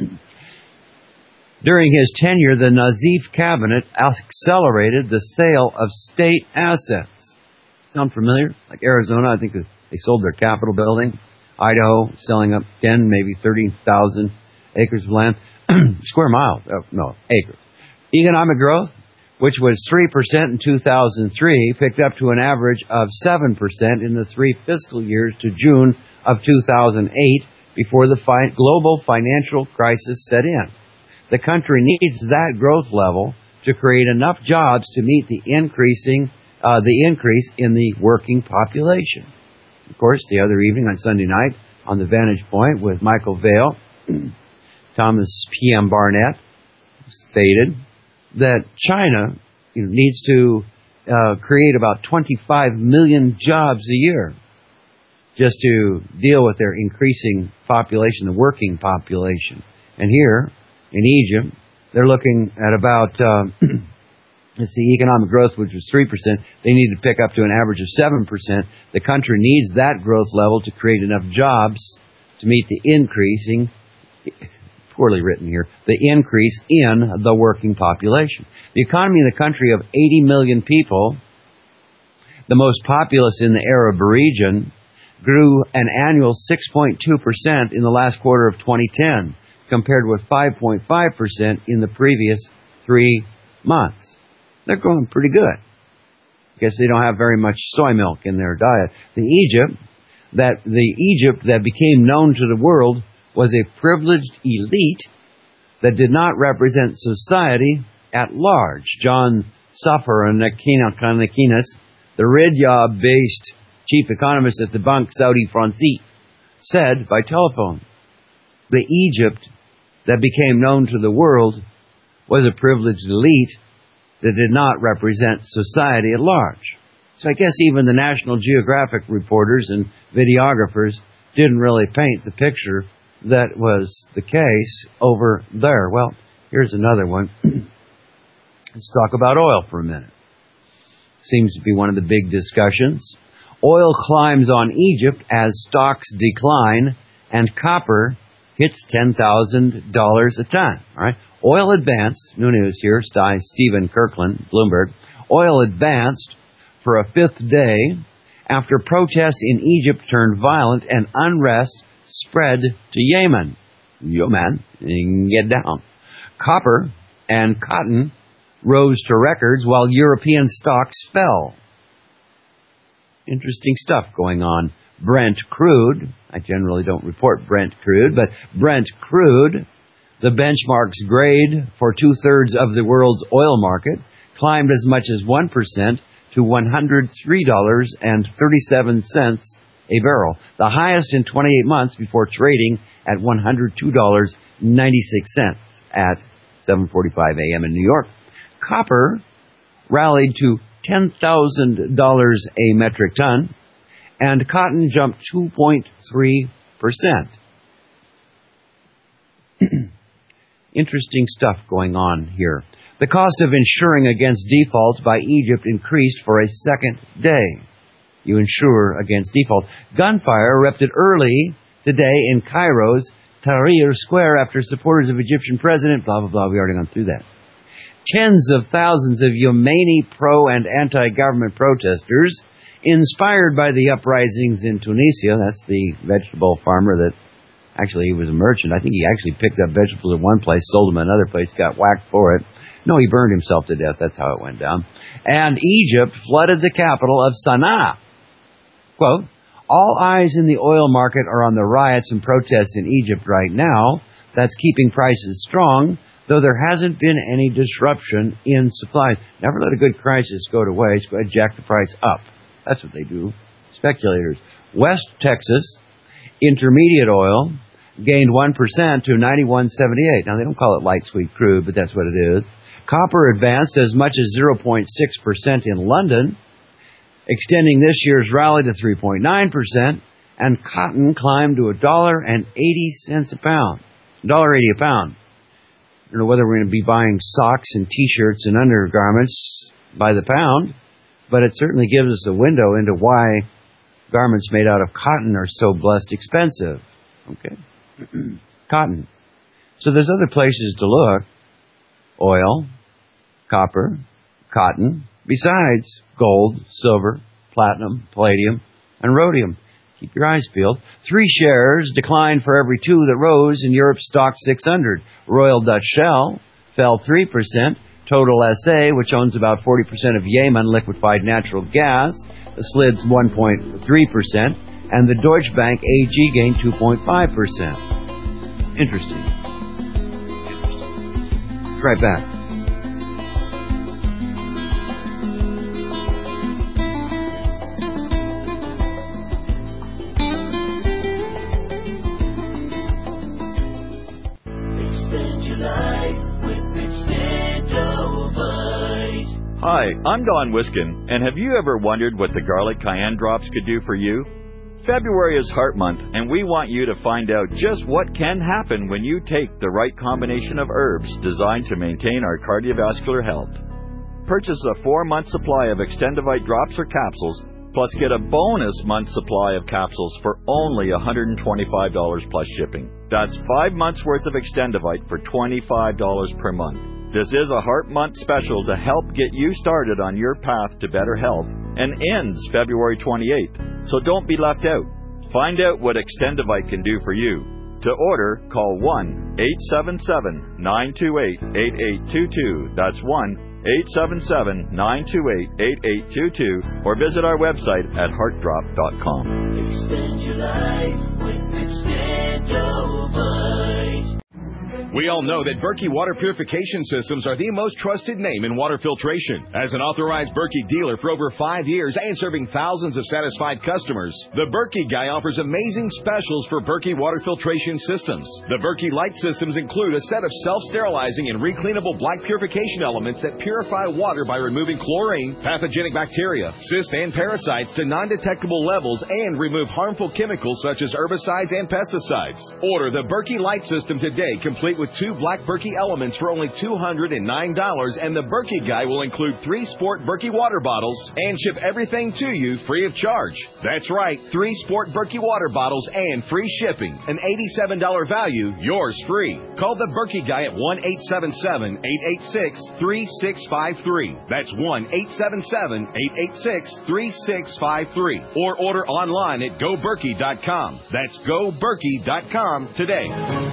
S2: During his tenure, the Nazif cabinet accelerated the sale of state assets. Sound familiar? Like Arizona, I think they sold their Capitol building. Idaho, selling up ten, maybe thirteen thousand acres of land. Square miles. Oh, no, acres. Economic growth, which was three percent in two thousand three, picked up to an average of seven percent in the three fiscal years to June of two thousand eight, before the fi- global financial crisis set in. The country needs that growth level to create enough jobs to meet the increasing uh, the increase in the working population. Of course, the other evening on Sunday night on the Vantage Point with Michael Vale, Thomas P M. Barnett stated that China you know, needs to uh, create about twenty-five million jobs a year just to deal with their increasing population, the working population. And here in Egypt, they're looking at about, uh, let's see, economic growth, which was three percent. They need to pick up to an average of seven percent. The country needs that growth level to create enough jobs to meet the increasing, poorly written here, the increase in the working population. The economy of the country of eighty million people, the most populous in the Arab region, grew an annual six point two percent in the last quarter of twenty ten, compared with five point five percent in the previous three months. They're growing pretty good. Guess they don't have very much soy milk in their diet. The Egypt that the Egypt that became known to the world was a privileged elite that did not represent society at large. John Safar-Nakinas, the Riyadh-based chief economist at the Banque Saudi Francaise, said by telephone, the Egypt that became known to the world was a privileged elite that did not represent society at large. So I guess even the National Geographic reporters and videographers didn't really paint the picture that was the case over there. Well, here's another one. Let's talk about oil for a minute. Seems to be one of the big discussions. Oil climbs on Egypt as stocks decline and copper hits ten thousand dollars a ton. All right. Oil advanced, new news here, by Stephen Kirkland, Bloomberg. Oil advanced for a fifth day after protests in Egypt turned violent and unrest spread to Yemen. Yo, man, you can get down. Copper and cotton rose to records while European stocks fell. Interesting stuff going on. Brent crude, I generally don't report Brent crude, but Brent crude, the benchmark's grade for two-thirds of the world's oil market, climbed as much as one percent to one hundred three dollars and thirty-seven cents a barrel, the highest in twenty-eight months before trading at one hundred two dollars and ninety-six cents at seven forty-five a.m. in New York. Copper rallied to ten thousand dollars a metric ton, and cotton jumped two point three percent. Interesting stuff going on here. The cost of insuring against default by Egypt increased for a second day. You insure against default. Gunfire erupted early today in Cairo's Tahrir Square after supporters of Egyptian President, blah, blah, blah, we already gone through that. Tens of thousands of Yemeni pro- and anti-government protesters, inspired by the uprisings in Tunisia, that's the vegetable farmer that, actually he was a merchant, I think he actually picked up vegetables at one place, sold them at another place, got whacked for it. No, he burned himself to death, that's how it went down. And Egypt flooded the capital of Sana'a. Quote, all eyes in the oil market are on the riots and protests in Egypt right now. That's keeping prices strong, though there hasn't been any disruption in supplies. Never let a good crisis go to waste. Go ahead, jack the price up. That's what they do. Speculators. West Texas intermediate oil gained one percent to ninety-one seventy-eight. Now, they don't call it light sweet crude, but that's what it is. Copper advanced as much as zero point six percent in London, extending this year's rally to three point nine percent, and cotton climbed to one dollar and eighty cents a pound. one dollar eighty a pound. I don't know whether we're going to be buying socks and T-shirts and undergarments by the pound, but it certainly gives us a window into why garments made out of cotton are so blessed expensive. Okay? Cotton. So there's other places to look. Oil, copper, cotton, besides gold, silver, platinum, palladium, and rhodium. Keep your eyes peeled. Three shares declined for every two that rose in Europe's stock six hundred. Royal Dutch Shell fell three percent. Total S A, which owns about forty percent of Yemen liquefied natural gas, slid one point three percent. And the Deutsche Bank A G gained two point five percent. Interesting. Right back.
S14: Hi, I'm Don Wiskin, and have you ever wondered what the garlic cayenne drops could do for you? February is Heart Month, and we want you to find out just what can happen when you take the right combination of herbs designed to maintain our cardiovascular health. Purchase a four-month supply of Extendivite drops or capsules, plus get a bonus month supply of capsules for only one hundred twenty-five dollars plus shipping. That's five months worth of Extendivite for twenty-five dollars per month. This is a Heart Month special to help get you started on your path to better health and ends February twenty-eighth, so don't be left out. Find out what Extendivite can do for you. To order, call one eight seven seven, nine two eight, eight eight two two. That's one eight seven seven, nine two eight, eight eight two two or visit our website at heart drop dot com.
S15: Extend your life with Extendovite.
S16: We all know that Berkey Water Purification Systems are the most trusted name in water filtration. As an authorized Berkey dealer for over five years and serving thousands of satisfied customers, the Berkey Guy offers amazing specials for Berkey Water Filtration Systems. The Berkey Light Systems include a set of self-sterilizing and recleanable black purification elements that purify water by removing chlorine, pathogenic bacteria, cysts, and parasites to non-detectable levels and remove harmful chemicals such as herbicides and pesticides. Order the Berkey Light System today, complete with two black Berkey elements for only two hundred nine dollars, and the Berkey Guy will include three Sport Berkey water bottles and ship everything to you free of charge. That's right, three Sport Berkey water bottles and free shipping. An eighty-seven dollars value, yours free. Call the Berkey Guy at one eight seven seven, eight eight six, three six five three. That's one eight seven seven, eight eight six, three six five three. Or order online at go berkey dot com. That's go berkey dot com today.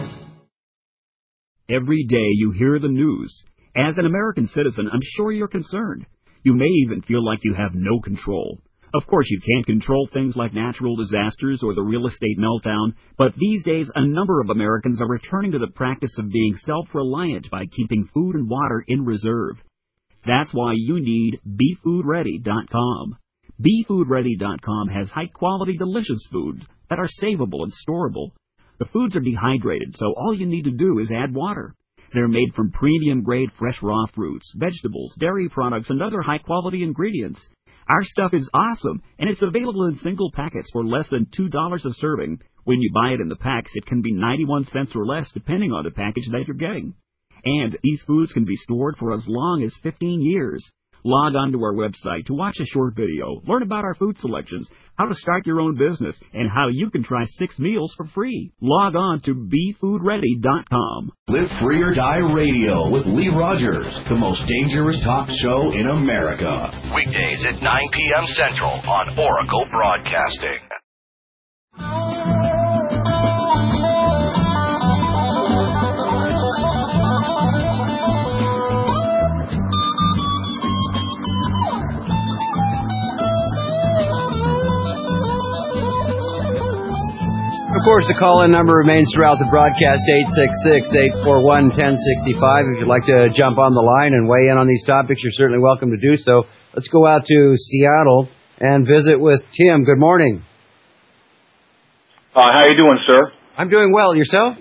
S3: Every day you hear the news. As an American citizen, I'm sure you're concerned. You may even feel like you have no control. Of course, you can't control things like natural disasters or the real estate meltdown, but these days a number of Americans are returning to the practice of being self-reliant by keeping food and water in reserve. That's why you need be food ready dot com. be food ready dot com has high-quality, delicious foods that are savable and storable. The foods are dehydrated, so all you need to do is add water. They're made from premium-grade fresh raw fruits, vegetables, dairy products, and other high-quality ingredients. Our stuff is awesome, and it's available in single packets for less than two dollars a serving. When you buy it in the packs, it can be ninety-one cents or less, depending on the package that you're getting. And these foods can be stored for as long as fifteen years. Log on to our website to watch a short video, learn about our food selections, how to start your own business, and how you can try six meals for free. Log on to be food ready dot com.
S17: Live Free or Die Radio with Lee Rogers, the most dangerous talk show in America.
S6: Weekdays at nine p.m. Central on Oracle Broadcasting.
S2: Of course, the call-in number remains throughout the broadcast, eight six six, eight four one, one oh six five. If you'd like to jump on the line and weigh in on these topics, you're certainly welcome to do so. Let's go out to Seattle and visit with Tim. Good morning.
S18: Uh, how you doing, sir?
S2: I'm doing well. Yourself?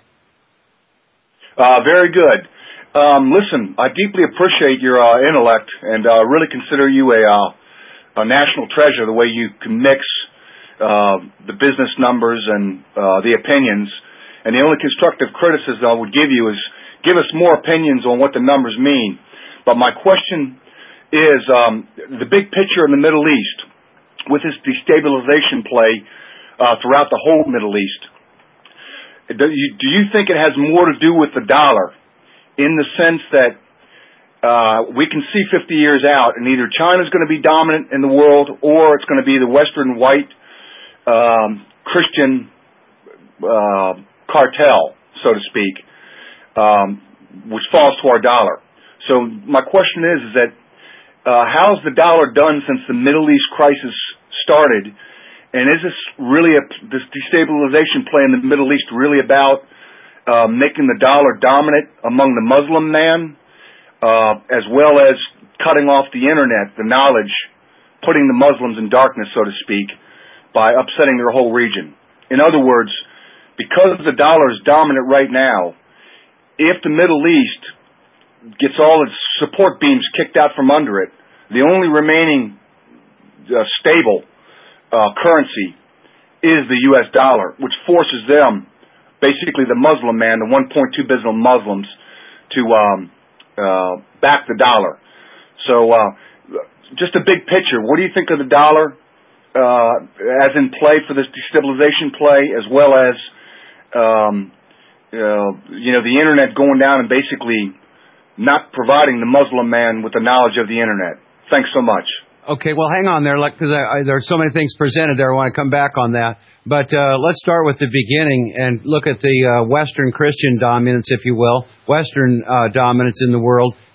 S18: Uh, very good. Um, listen, I deeply appreciate your uh, intellect and uh, really consider you a, uh, a national treasure, the way you can mix Uh, the business numbers and uh, the opinions. And the only constructive criticism I would give you is give us more opinions on what the numbers mean. But my question is um, the big picture in the Middle East with this destabilization play uh, throughout the whole Middle East. Do you, do you think it has more to do with the dollar in the sense that uh, we can see fifty years out and either China's going to be dominant in the world or it's going to be the Western white Um, Christian uh, cartel, so to speak, um, which falls to our dollar. So my question is, is that uh, how's the dollar done since the Middle East crisis started? And is this really a, this destabilization play in the Middle East really about uh, making the dollar dominant among the Muslim man, uh, as well as cutting off the internet, the knowledge, putting the Muslims in darkness, so to speak, by upsetting their whole region? In other words, because the dollar is dominant right now, if the Middle East gets all its support beams kicked out from under it, the only remaining uh, stable uh, currency is the U S dollar, which forces them, basically the Muslim man, the one point two billion Muslims, to um, uh, back the dollar. So uh, just a big picture, what do you think of the dollar? Uh, as in play for this destabilization play, as well as, um, uh, you know, the internet going down and basically not providing the Muslim man with the knowledge of the internet. Thanks so much.
S2: Okay, well, hang on there, because I, I, there are so many things presented there. I want to come back on that. But uh, let's start with the beginning and look at the uh, Western Christian dominance, if you will, Western uh, dominance in the world.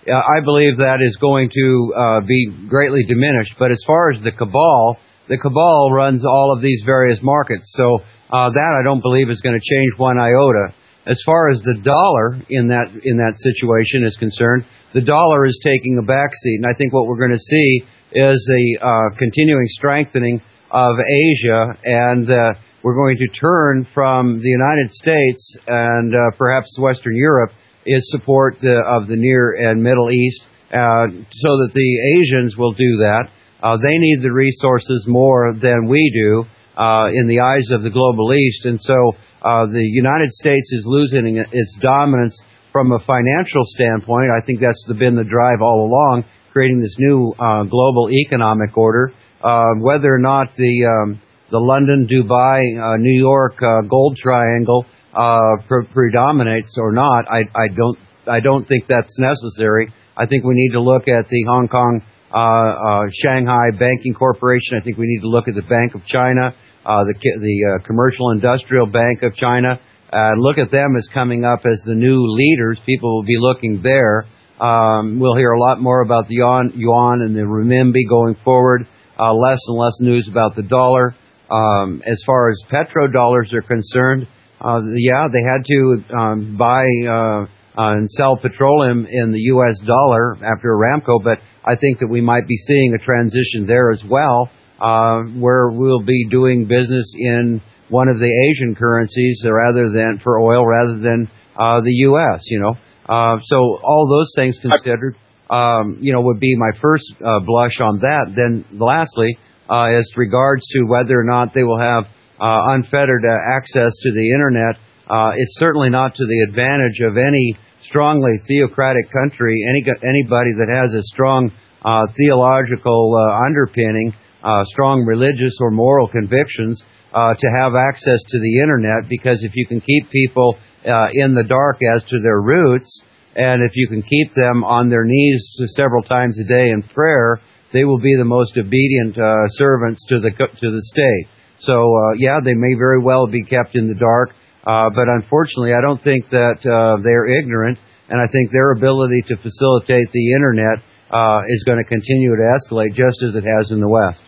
S2: uh, I believe that is going to uh, be greatly diminished. But as far as the cabal, the cabal runs all of these various markets. So uh, that I don't believe is going to change one iota. As far as the dollar in that in that situation is concerned, the dollar is taking a backseat, and I think what we're going to see is the uh, continuing strengthening of Asia, and uh, we're going to turn from the United States and uh, perhaps Western Europe is support the, of the Near and Middle East, uh, so that the Asians will do that. Uh, they need the resources more than we do uh, in the eyes of the global East, and so uh, the United States is losing its dominance from a financial standpoint. I think that's been the drive all along, creating this new uh, global economic order. Uh, whether or not the um, the London, Dubai, uh, New York uh, gold triangle uh, pre- predominates or not, I, I don't I don't think that's necessary. I think we need to look at the Hong Kong, uh, uh, Shanghai Banking Corporation. I think we need to look at the Bank of China, uh, the the uh, Commercial Industrial Bank of China. Uh, look at them as coming up as the new leaders. People will be looking there. Um, we'll hear a lot more about the yuan, yuan and the renminbi going forward. Uh, less and less news about the dollar. Um, as far as petrodollars are concerned, uh, yeah, they had to um, buy uh, uh, and sell petroleum in the U S dollar after Aramco, but I think that we might be seeing a transition there as well, uh, where we'll be doing business in one of the Asian currencies rather than for oil rather than uh, the U S, you know. Uh, so all those things considered, um, you know, would be my first uh, blush on that. Then lastly, uh, as regards to whether or not they will have uh, unfettered uh, access to the Internet, uh, it's certainly not to the advantage of any strongly theocratic country, any anybody that has a strong uh, theological uh, underpinning, uh, strong religious or moral convictions, Uh, to have access to the Internet, because if you can keep people uh, in the dark as to their roots, and if you can keep them on their knees several times a day in prayer, they will be the most obedient uh, servants to the to the state. So, uh, yeah, they may very well be kept in the dark, uh, but unfortunately, I don't think that uh, they're ignorant, and I think their ability to facilitate the Internet uh, is going to continue to escalate just as it has in the West.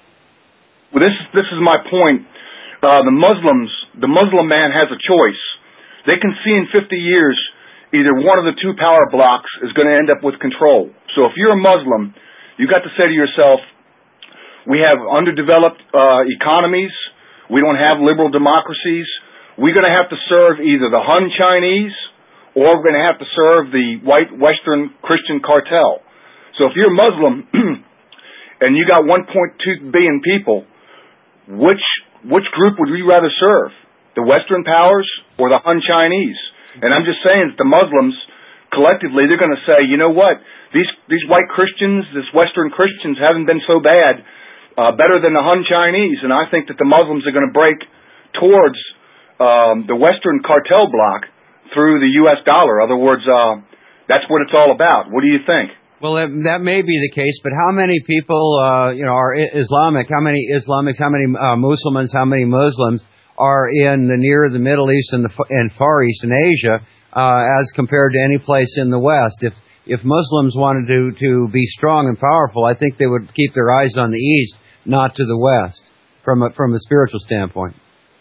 S18: Well, this this is my point. Uh, the Muslims, the Muslim man has a choice. They can see in fifty years either one of the two power blocks is going to end up with control. So if you're a Muslim, you got to say to yourself, we have underdeveloped uh, economies. We don't have liberal democracies. We're going to have to serve either the Han Chinese or we're going to have to serve the white Western Christian cartel. So if you're Muslim and you got one point two billion people, which which group would we rather serve? The Western powers or the Han Chinese? And I'm just saying that the Muslims, collectively, they're going to say, you know what? These these white Christians, these Western Christians haven't been so bad, uh, better than the Han Chinese. And I think that the Muslims are going to break towards um, the Western cartel bloc through the U S dollar. In other words, uh, that's what it's all about. What do you think?
S2: Well, that, that may be the case, but how many people, uh, you know, are Islamic? How many Islamics? How many uh, Muslims? How many Muslims are in the near the Middle East and the and Far East and Asia, uh, as compared to any place in the West? If if Muslims wanted to to be strong and powerful, I think they would keep their eyes on the East, not to the West, from a, from a spiritual standpoint.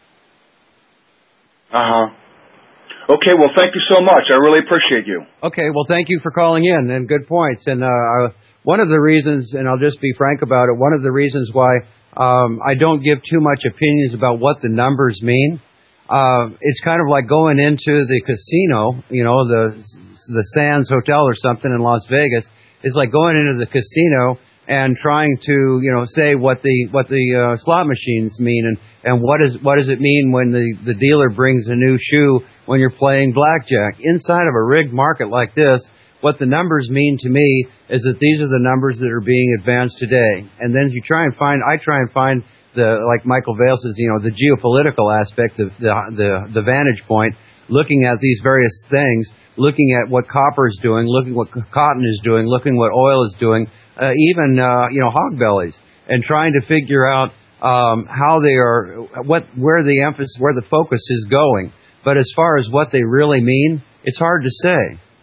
S18: Uh huh. Okay, well, thank you so much. I really appreciate you.
S2: Okay, well, thank you for calling in, and good points. And uh, one of the reasons, and I'll just be frank about it, one of the reasons why um, I don't give too much opinions about what the numbers mean, uh, it's kind of like going into the casino, you know, the the Sands Hotel or something in Las Vegas. It's like going into the casino and trying to, you know, say what the what the uh, slot machines mean, and, and what is what does it mean when the, the dealer brings a new shoe when you're playing blackjack. Inside of a rigged market like this, what the numbers mean to me is that these are the numbers that are being advanced today. And then you try and find, I try and find the, like Michael Vale says, you know, the geopolitical aspect, the the the, the vantage point, looking at these various things, looking at what copper is doing, looking what cotton is doing, looking what oil is doing, uh, even uh, you know, hog bellies, and trying to figure out um, how they are, what where the emphasis, where the focus is going. But as far as what they really mean, it's hard to say.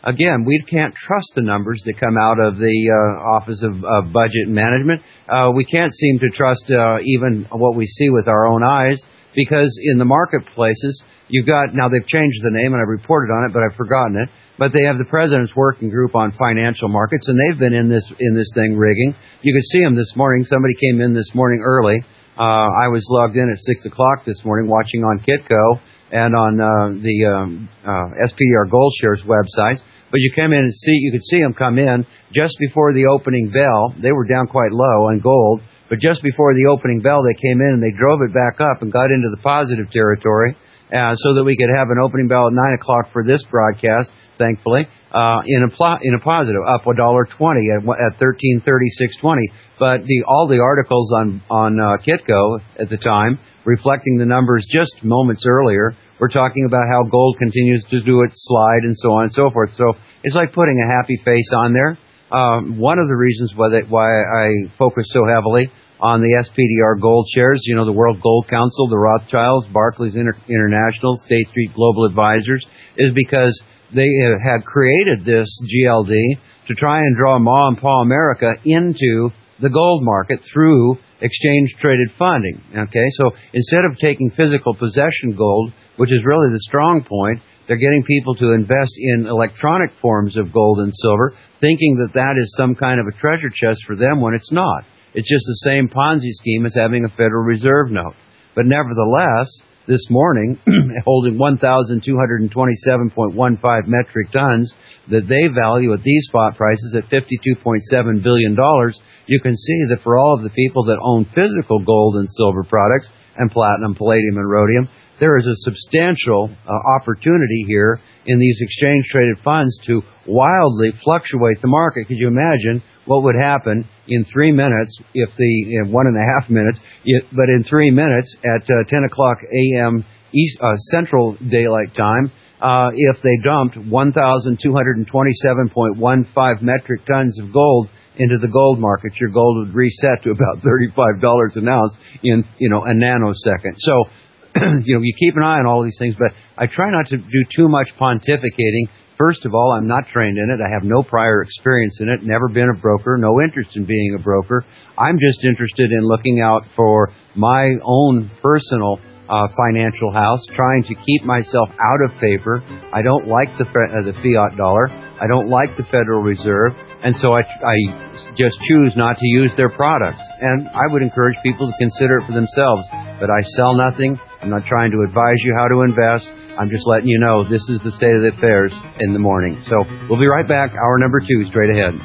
S2: again, we can't trust the numbers that come out of the uh, Office of, of Budget and Management. Uh, we can't seem to trust uh, even what we see with our own eyes, because in the marketplaces, you've got, now they've changed the name and I've reported on it, but I've forgotten it, but they have the President's Working Group on Financial Markets, and they've been in this in this thing rigging. You could see them this morning. Somebody came in this morning early. Uh, I was logged in at six o'clock this morning watching on Kitco and on uh, the um, uh, S P D R Gold Shares websites. But you come in and see, you could see them come in just before the opening bell. They were down quite low on gold, but just before the opening bell, they came in and they drove it back up and got into the positive territory, uh, so that we could have an opening bell at nine o'clock for this broadcast, thankfully, uh, in a pl- in a positive, up a dollar twenty at at thirteen thirty six twenty. But the all the articles on on uh, Kitco at the time, reflecting the numbers just moments earlier, we're talking about how gold continues to do its slide and so on and so forth. So it's like putting a happy face on there. Um, one of the reasons why, that, why I focus so heavily on the S P D R Gold Shares, you know, the World Gold Council, the Rothschilds, Barclays Inter- International, State Street Global Advisors, is because they had created this G L D to try and draw Ma and Pa America into the gold market through exchange-traded funding. Okay, so instead of taking physical possession gold, which is really the strong point, they're getting people to invest in electronic forms of gold and silver, thinking that that is some kind of a treasure chest for them when it's not. It's just the same Ponzi scheme as having a Federal Reserve note. But nevertheless, this morning, holding one thousand two hundred twenty-seven point one five metric tons that they value at these spot prices at fifty-two point seven billion dollars, you can see that for all of the people that own physical gold and silver products, and platinum, palladium, and rhodium, there is a substantial uh, opportunity here in these exchange-traded funds to wildly fluctuate the market. Could you imagine what would happen in three minutes if the, in one and a half minutes, but in three minutes at uh, ten o'clock a.m. East, uh, Central Daylight Time, uh, if they dumped one thousand two hundred twenty-seven point one five metric tons of gold into the gold market, your gold would reset to about thirty-five dollars an ounce in, you know, a nanosecond. So, you know, you keep an eye on all these things, but I try not to do too much pontificating. First of all, I'm not trained in it. I have no prior experience in it, never been a broker, no interest in being a broker. I'm just interested in looking out for my own personal uh, financial house, trying to keep myself out of paper. I don't like the, uh, the fiat dollar. I don't like the Federal Reserve. And so I, I just choose not to use their products. And I would encourage people to consider it for themselves. But I sell nothing. I'm not trying to advise you how to invest. I'm just letting you know this is the state of the affairs in the morning. So we'll be right back. Hour number two, straight ahead.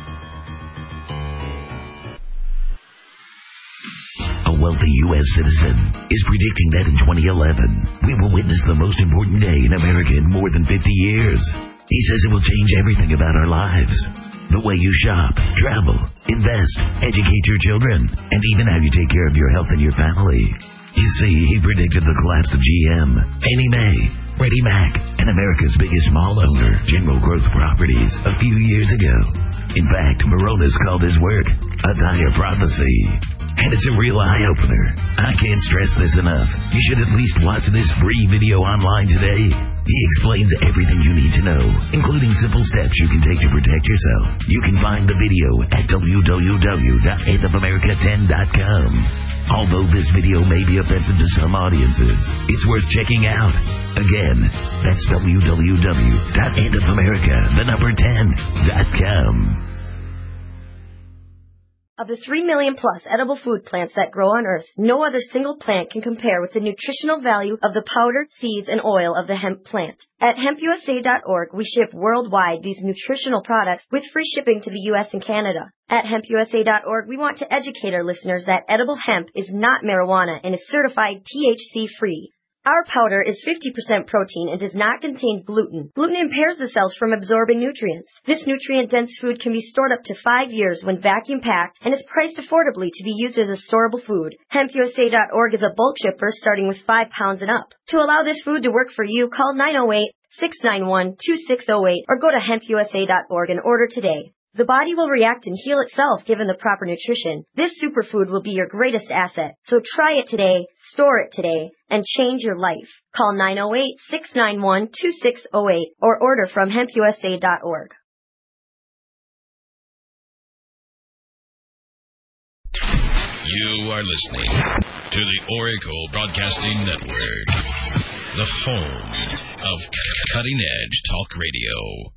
S4: A wealthy U S citizen is predicting that in twenty eleven, we will witness the most important day in America in more than fifty years. He says it will change everything about our lives. The way you shop, travel, invest, educate your children, and even how you take care of your health and your family. You see, he predicted the collapse of G M, Fannie Mae, Freddie Mac, and America's biggest mall owner, General Growth Properties, a few years ago. In fact, Moronis called his work a dire prophecy. And it's a real eye-opener. I can't stress this enough. You should at least watch this free video online today. He explains everything you need to know, including simple steps you can take to protect yourself. You can find the video at w w w dot end of america ten dot com. Although this video may be offensive to some audiences, it's worth checking out. Again, that's w w w dot end of america the number ten dot com.
S5: Of the three million plus edible food plants that grow on Earth, no other single plant can compare with the nutritional value of the powdered seeds and oil of the hemp plant. At hemp u s a dot org, we ship worldwide these nutritional products with free shipping to the U S and Canada. At hemp u s a dot org, we want to educate our listeners that edible hemp is not marijuana and is certified T H C-free. Our powder is fifty percent protein and does not contain gluten. Gluten impairs the cells from absorbing nutrients. This nutrient-dense food can be stored up to five years when vacuum-packed and is priced affordably to be used as a storable food. hemp u s a dot org is a bulk shipper starting with five pounds and up. To allow this food to work for you, call nine oh eight, six nine one, two six oh eight or go to hemp u s a dot org and order today. The body will react and heal itself given the proper nutrition. This superfood will be your greatest asset. So try it today, store it today, and change your life. Call nine oh eight, six nine one, two six oh eight or order from hemp u s a dot org.
S6: You are listening to the Oracle Broadcasting Network, the home of cutting-edge talk radio.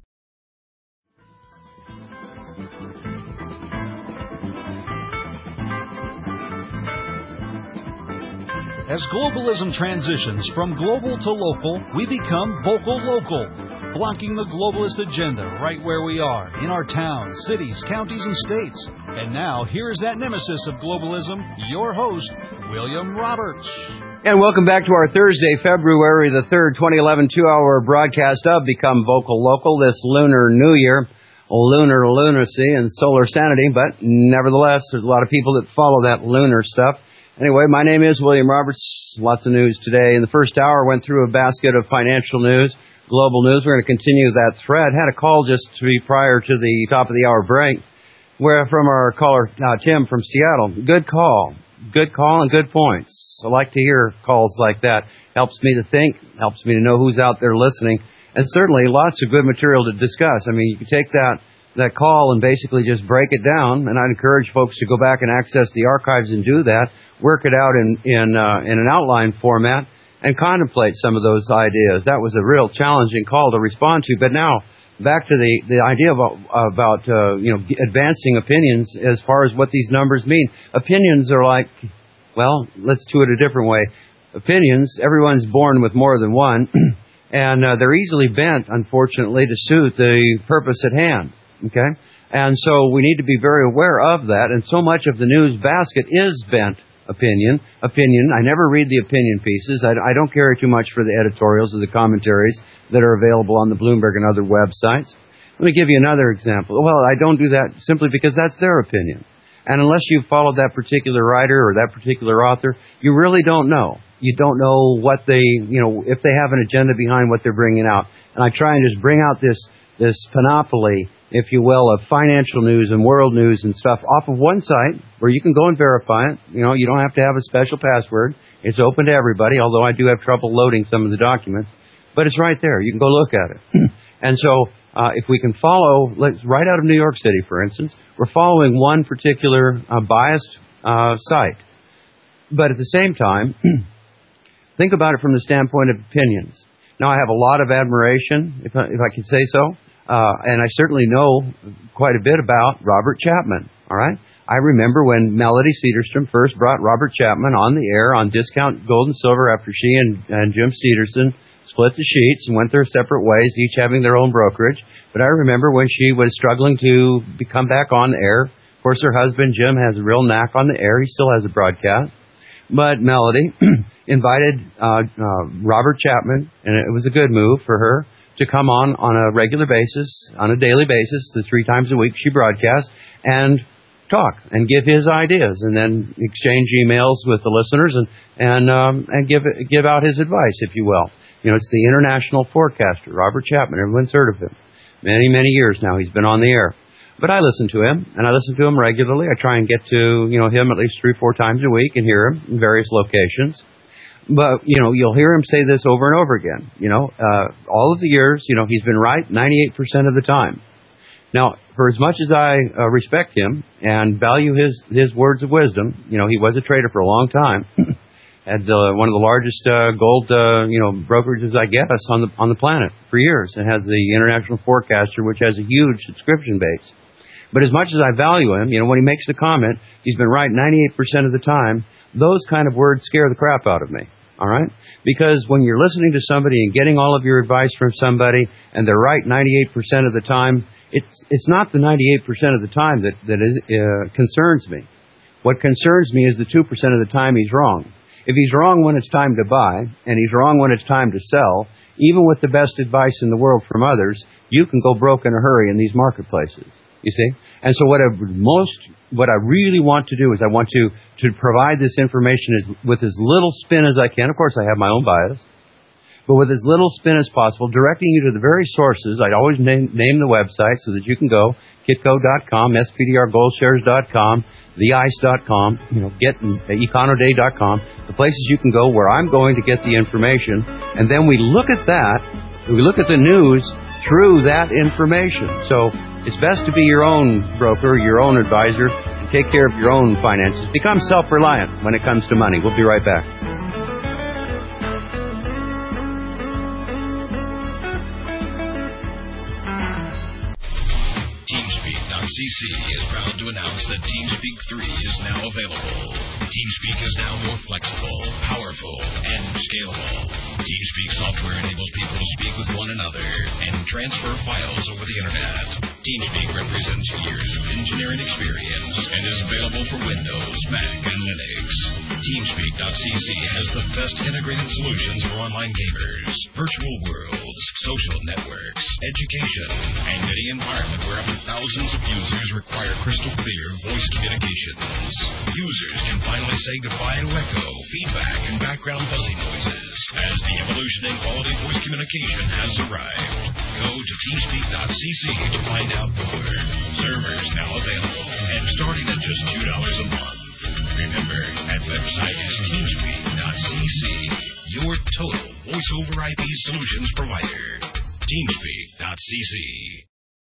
S1: As globalism transitions from global to local, we become vocal local, blocking the globalist agenda right where we are, in our towns, cities, counties, and states. And now, here is that nemesis of globalism, your host, William Roberts.
S2: And welcome back to our Thursday, February the third, twenty eleven, two-hour broadcast of Become Vocal Local, this Lunar New Year, lunar lunacy and solar sanity, but nevertheless, there's a lot of people that follow that lunar stuff. Anyway, my name is William Roberts. Lots of news today. In the first hour, went through a basket of financial news, global news. We're going to continue that thread. Had a call just to be prior to the top of the hour break, where from our caller, uh, Tim from Seattle. Good call. Good call and good points. I like to hear calls like that. Helps me to think, helps me to know who's out there listening, and certainly lots of good material to discuss. I mean, you can take that that call and basically just break it down, and I'd encourage folks to go back and access the archives and do that, work it out in in, uh, in an outline format, and contemplate some of those ideas. That was a real challenging call to respond to. But now, back to the, the idea about, about uh, you know, advancing opinions as far as what these numbers mean. Opinions are like, well, let's do it a different way. Opinions, everyone's born with more than one, and uh, they're easily bent, unfortunately, to suit the purpose at hand. Okay? And so we need to be very aware of that, and so much of the news basket is bent opinion. Opinion. I never read the opinion pieces. I, I don't care too much for the editorials or the commentaries that are available on the Bloomberg and other websites. Let me give you another example. Well, I don't do that simply because that's their opinion. And unless you've followed that particular writer or that particular author, you really don't know. You don't know what they, you know, if they have an agenda behind what they're bringing out. And I try and just bring out this this panoply, if you will, of financial news and world news and stuff off of one site where you can go and verify it. You know, you don't have to have a special password. It's open to everybody, although I do have trouble loading some of the documents. But it's right there. You can go look at it. And so uh, if we can follow, let's, right out of New York City, for instance, we're following one particular uh, biased uh, site. But at the same time, think about it from the standpoint of opinions. Now, I have a lot of admiration, if I, if I can say so, uh, and I certainly know quite a bit about Robert Chapman, all right? I remember when Melody Cedarstrom first brought Robert Chapman on the air on Discount Gold and Silver after she and, and Jim Cedarson split the sheets and went their separate ways, each having their own brokerage. But I remember when she was struggling to come back on the air. Of course, her husband, Jim, has a real knack on the air. He still has a broadcast. But Melody invited uh, uh, Robert Chapman, and it was a good move for her, to come on on a regular basis, on a daily basis, the three times a week she broadcasts, and talk and give his ideas, and then exchange emails with the listeners and and um, and give give out his advice, if you will. You know, it's the international forecaster, Robert Chapman. Everyone's heard of him. Many, many years now he's been on the air. But I listen to him, and I listen to him regularly. I try and get to, you know, him at least three, four times a week and hear him in various locations. But, you know, you'll hear him say this over and over again. You know, uh, all of the years, you know, he's been right ninety-eight percent of the time. Now, for as much as I uh, respect him and value his, his words of wisdom, you know, he was a trader for a long time. Had uh, one of the largest uh, gold, uh, you know, brokerages, I guess, on the on the planet for years. It has the International Forecaster, which has a huge subscription base. But as much as I value him, you know, when he makes the comment, he's been right ninety-eight percent of the time, those kind of words scare the crap out of me, all right? Because when you're listening to somebody and getting all of your advice from somebody, and they're right ninety-eight percent of the time, it's it's not the ninety-eight percent of the time that, that is, uh, concerns me. What concerns me is the two percent of the time he's wrong. If he's wrong when it's time to buy, and he's wrong when it's time to sell, even with the best advice in the world from others, you can go broke in a hurry in these marketplaces, you see? And so what I most, what I really want to do is I want to, to provide this information as, with as little spin as I can. Of course, I have my own bias. but with as little spin as possible, directing you to the very sources. I always name, name the website so that you can go, kitco dot com, S P D R gold shares dot com, the ice dot com, you know, get econoday dot com, the places you can go where I'm going to get the information, and then we look at that, we look at the news through that information. So it's best to be your own broker, your own advisor, and take care of your own finances. Become self-reliant when it comes to money. We'll be right back.
S6: C C is proud to announce that TeamSpeak three is now available. TeamSpeak is now more flexible, powerful, and scalable. TeamSpeak software enables people to speak with one another and transfer files over the Internet. TeamSpeak represents years of engineering experience and is available for Windows, Mac, and Linux. TeamSpeak dot C C has the best integrated solutions for online gamers, virtual worlds, social networks, education, and any environment where up to thousands of users require crystal clear voice communications. Users can finally say goodbye to echo, feedback, and background fuzzy noises as the evolution in quality voice communication has arrived. Go to TeamSpeak dot C C to find out more. Servers now available and starting at just two dollars a month. Remember, that website is TeamSpeak dot C C, your total voice over I P solutions provider. TeamSpeak dot C C.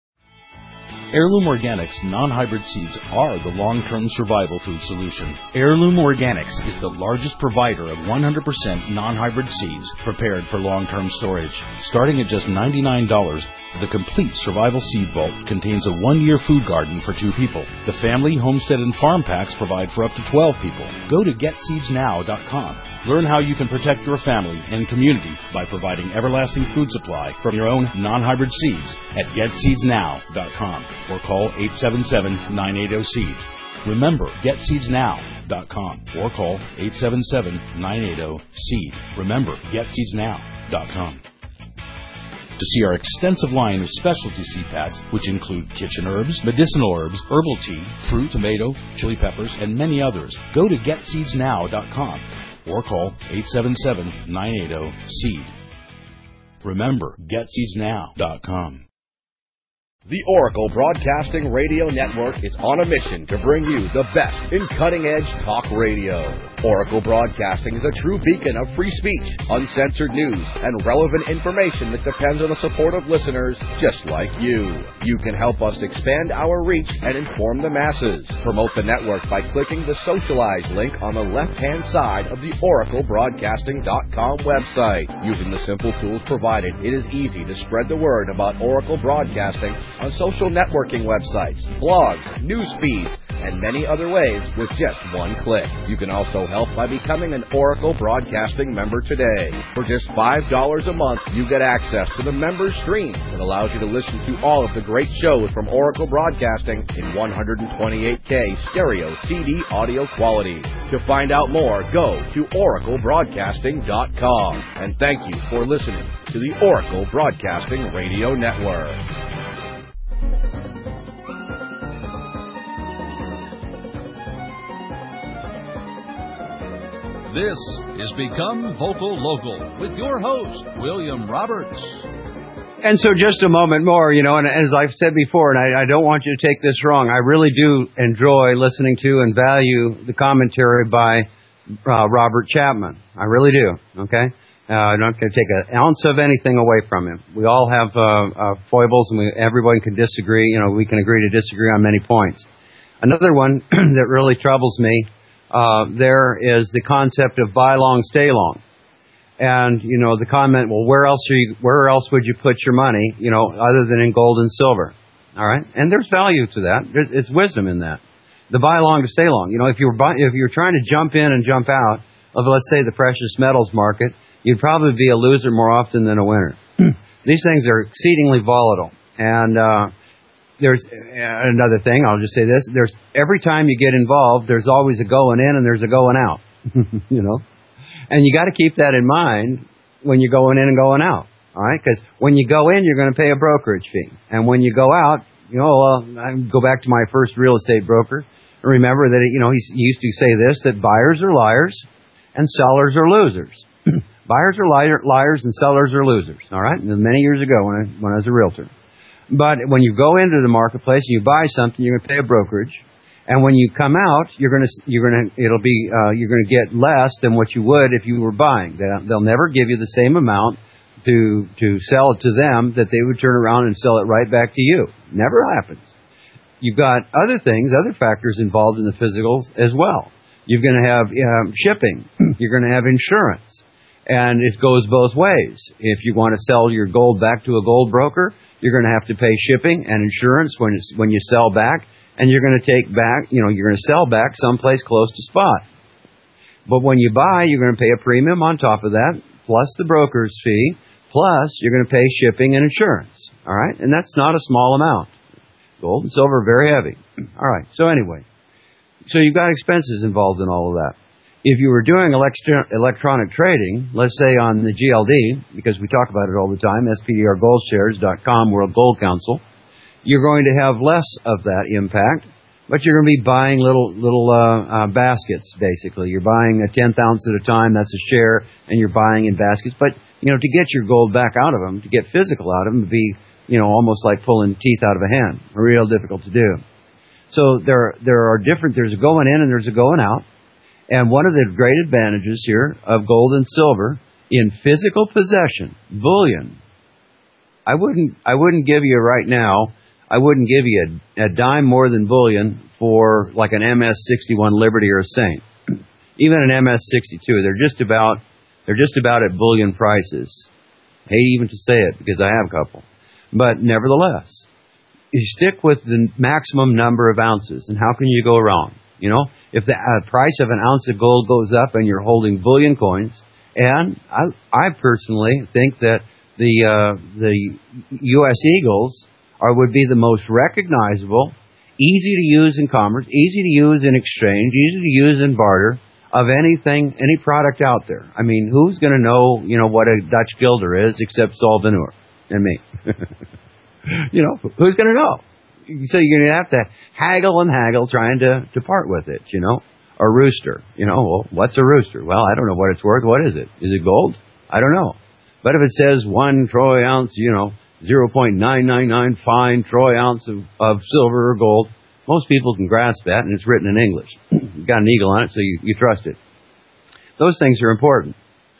S7: Heirloom Organics non-hybrid seeds are the long-term survival food solution. Heirloom Organics is the largest provider of one hundred percent non-hybrid seeds prepared for long-term storage. Starting at just ninety-nine dollars, the complete survival seed vault contains a one-year food garden for two people. The family, homestead, and farm packs provide for up to twelve people. Go to get seeds now dot com. Learn how you can protect your family and community by providing everlasting food supply from your own non-hybrid seeds at get seeds now dot com. Or call eight seven seven, nine eight zero, seed. Remember, get seeds now dot com or call eight seven seven, nine eight zero, seed. Remember, get seeds now dot com. To see our extensive line of specialty seed packs, which include kitchen herbs, medicinal herbs, herbal tea, fruit, tomato, chili peppers, and many others, go to get seeds now dot com or call eight seven seven, nine eight zero, seed. Remember, get seeds now dot com.
S8: The Oracle Broadcasting Radio Network is on a mission to bring you the best in cutting-edge talk radio. Oracle Broadcasting is a true beacon of free speech, uncensored news, and relevant information that depends on the support of listeners just like you. You can help us expand our reach and inform the masses. Promote the network by clicking the Socialize link on the left-hand side of the Oracle Broadcasting dot com website. Using the simple tools provided, it is easy to spread the word about Oracle Broadcasting on social networking websites, blogs, news feeds, and many other ways with just one click. You can also help by becoming an Oracle Broadcasting member today. For just five dollars a month, you get access to the member stream that allows you to listen to all of the great shows from Oracle Broadcasting in one twenty-eight K stereo C D audio quality. To find out more, go to Oracle Broadcasting dot com. And thank you for listening to the Oracle Broadcasting Radio Network.
S1: This is Become Vocal Local with your host, William Roberts.
S2: And so just a moment more, you know, and as I've said before, and I, I don't want you to take this wrong, I really do enjoy listening to and value the commentary by uh, Robert Chapman. I really do, okay? Uh, I'm not going to take an ounce of anything away from him. We all have uh, uh, foibles, and we, everyone can disagree. You know, we can agree to disagree on many points. Another one that really troubles me, uh, there is the concept of buy long, stay long. And, you know, the comment, well, where else are you, where else would you put your money, you know, other than in gold and silver? All right? And there's value to that. There's, it's wisdom in that. The buy long to stay long. You know, if you're, buy, if you're trying to jump in and jump out of, let's say, the precious metals market, you'd probably be a loser more often than a winner. These things are exceedingly volatile. And uh, there's another thing, I'll just say this. There's every time you get involved, there's always a going in and there's a going out. You know? And you got to keep that in mind when you're going in and going out. All right? Because when you go in, you're going to pay a brokerage fee. And when you go out, you know, well, I go back to my first real estate broker. Remember that, you know, he used to say this, that buyers are liars and sellers are losers. Buyers are liar, liars and sellers are losers. All right, and many years ago when I when I was a realtor. But when you go into the marketplace and you buy something, you're going to pay a brokerage, and when you come out, you're going to you're going to it'll be uh, you're going to get less than what you would if you were buying. They'll, they'll never give you the same amount to to sell it to them that they would turn around and sell it right back to you. Never happens. You've got other things, other factors involved in the physicals as well. You're going to have um, shipping. You're going to have insurance. And it goes both ways. If you want to sell your gold back to a gold broker, you're going to have to pay shipping and insurance when it's, when you sell back. And you're going to take back, you know, you're going to sell back someplace close to spot. But when you buy, you're going to pay a premium on top of that, plus the broker's fee, plus you're going to pay shipping and insurance. All right? And that's not a small amount. Gold and silver are very heavy. All right. So anyway, so you've got expenses involved in all of that. If you were doing electro- electronic trading, let's say on the G L D, because we talk about it all the time, S P D R gold shares dot com, World Gold Council, you're going to have less of that impact, but you're going to be buying little little uh, uh, baskets, basically. You're buying a tenth ounce at a time, that's a share, and you're buying in baskets. But, you know, to get your gold back out of them, to get physical out of them, would be, you know, almost like pulling teeth out of a hen. Real difficult to do. So there, there are different, there's a going in and there's a going out. And one of the great advantages here of gold and silver in physical possession, bullion, I wouldn't, I wouldn't give you right now, I wouldn't give you a, a dime more than bullion for like an M S sixty-one Liberty or a Saint. Even an M S sixty-two, they're just about, they're just about at bullion prices. I hate even to say it because I have a couple. But nevertheless, you stick with the maximum number of ounces, and how can you go wrong? You know, if the uh, price of an ounce of gold goes up and you're holding bullion coins, and I, I personally think that the uh, the U S Eagles are would be the most recognizable, easy to use in commerce, easy to use in exchange, easy to use in barter of anything, any product out there. I mean, who's going to know, you know, what a Dutch guilder is except Saul Van Oor and me? You know, who's going to know? So you're going to have to haggle and haggle trying to, to part with it, you know. A rooster, you know, well, what's a rooster? Well, I don't know what it's worth. What is it? Is it gold? I don't know. But if it says one troy ounce, you know, zero point nine nine nine fine troy ounce of, of silver or gold, most people can grasp that, and it's written in English. You've got an eagle on it, so you, you trust it. Those things are important.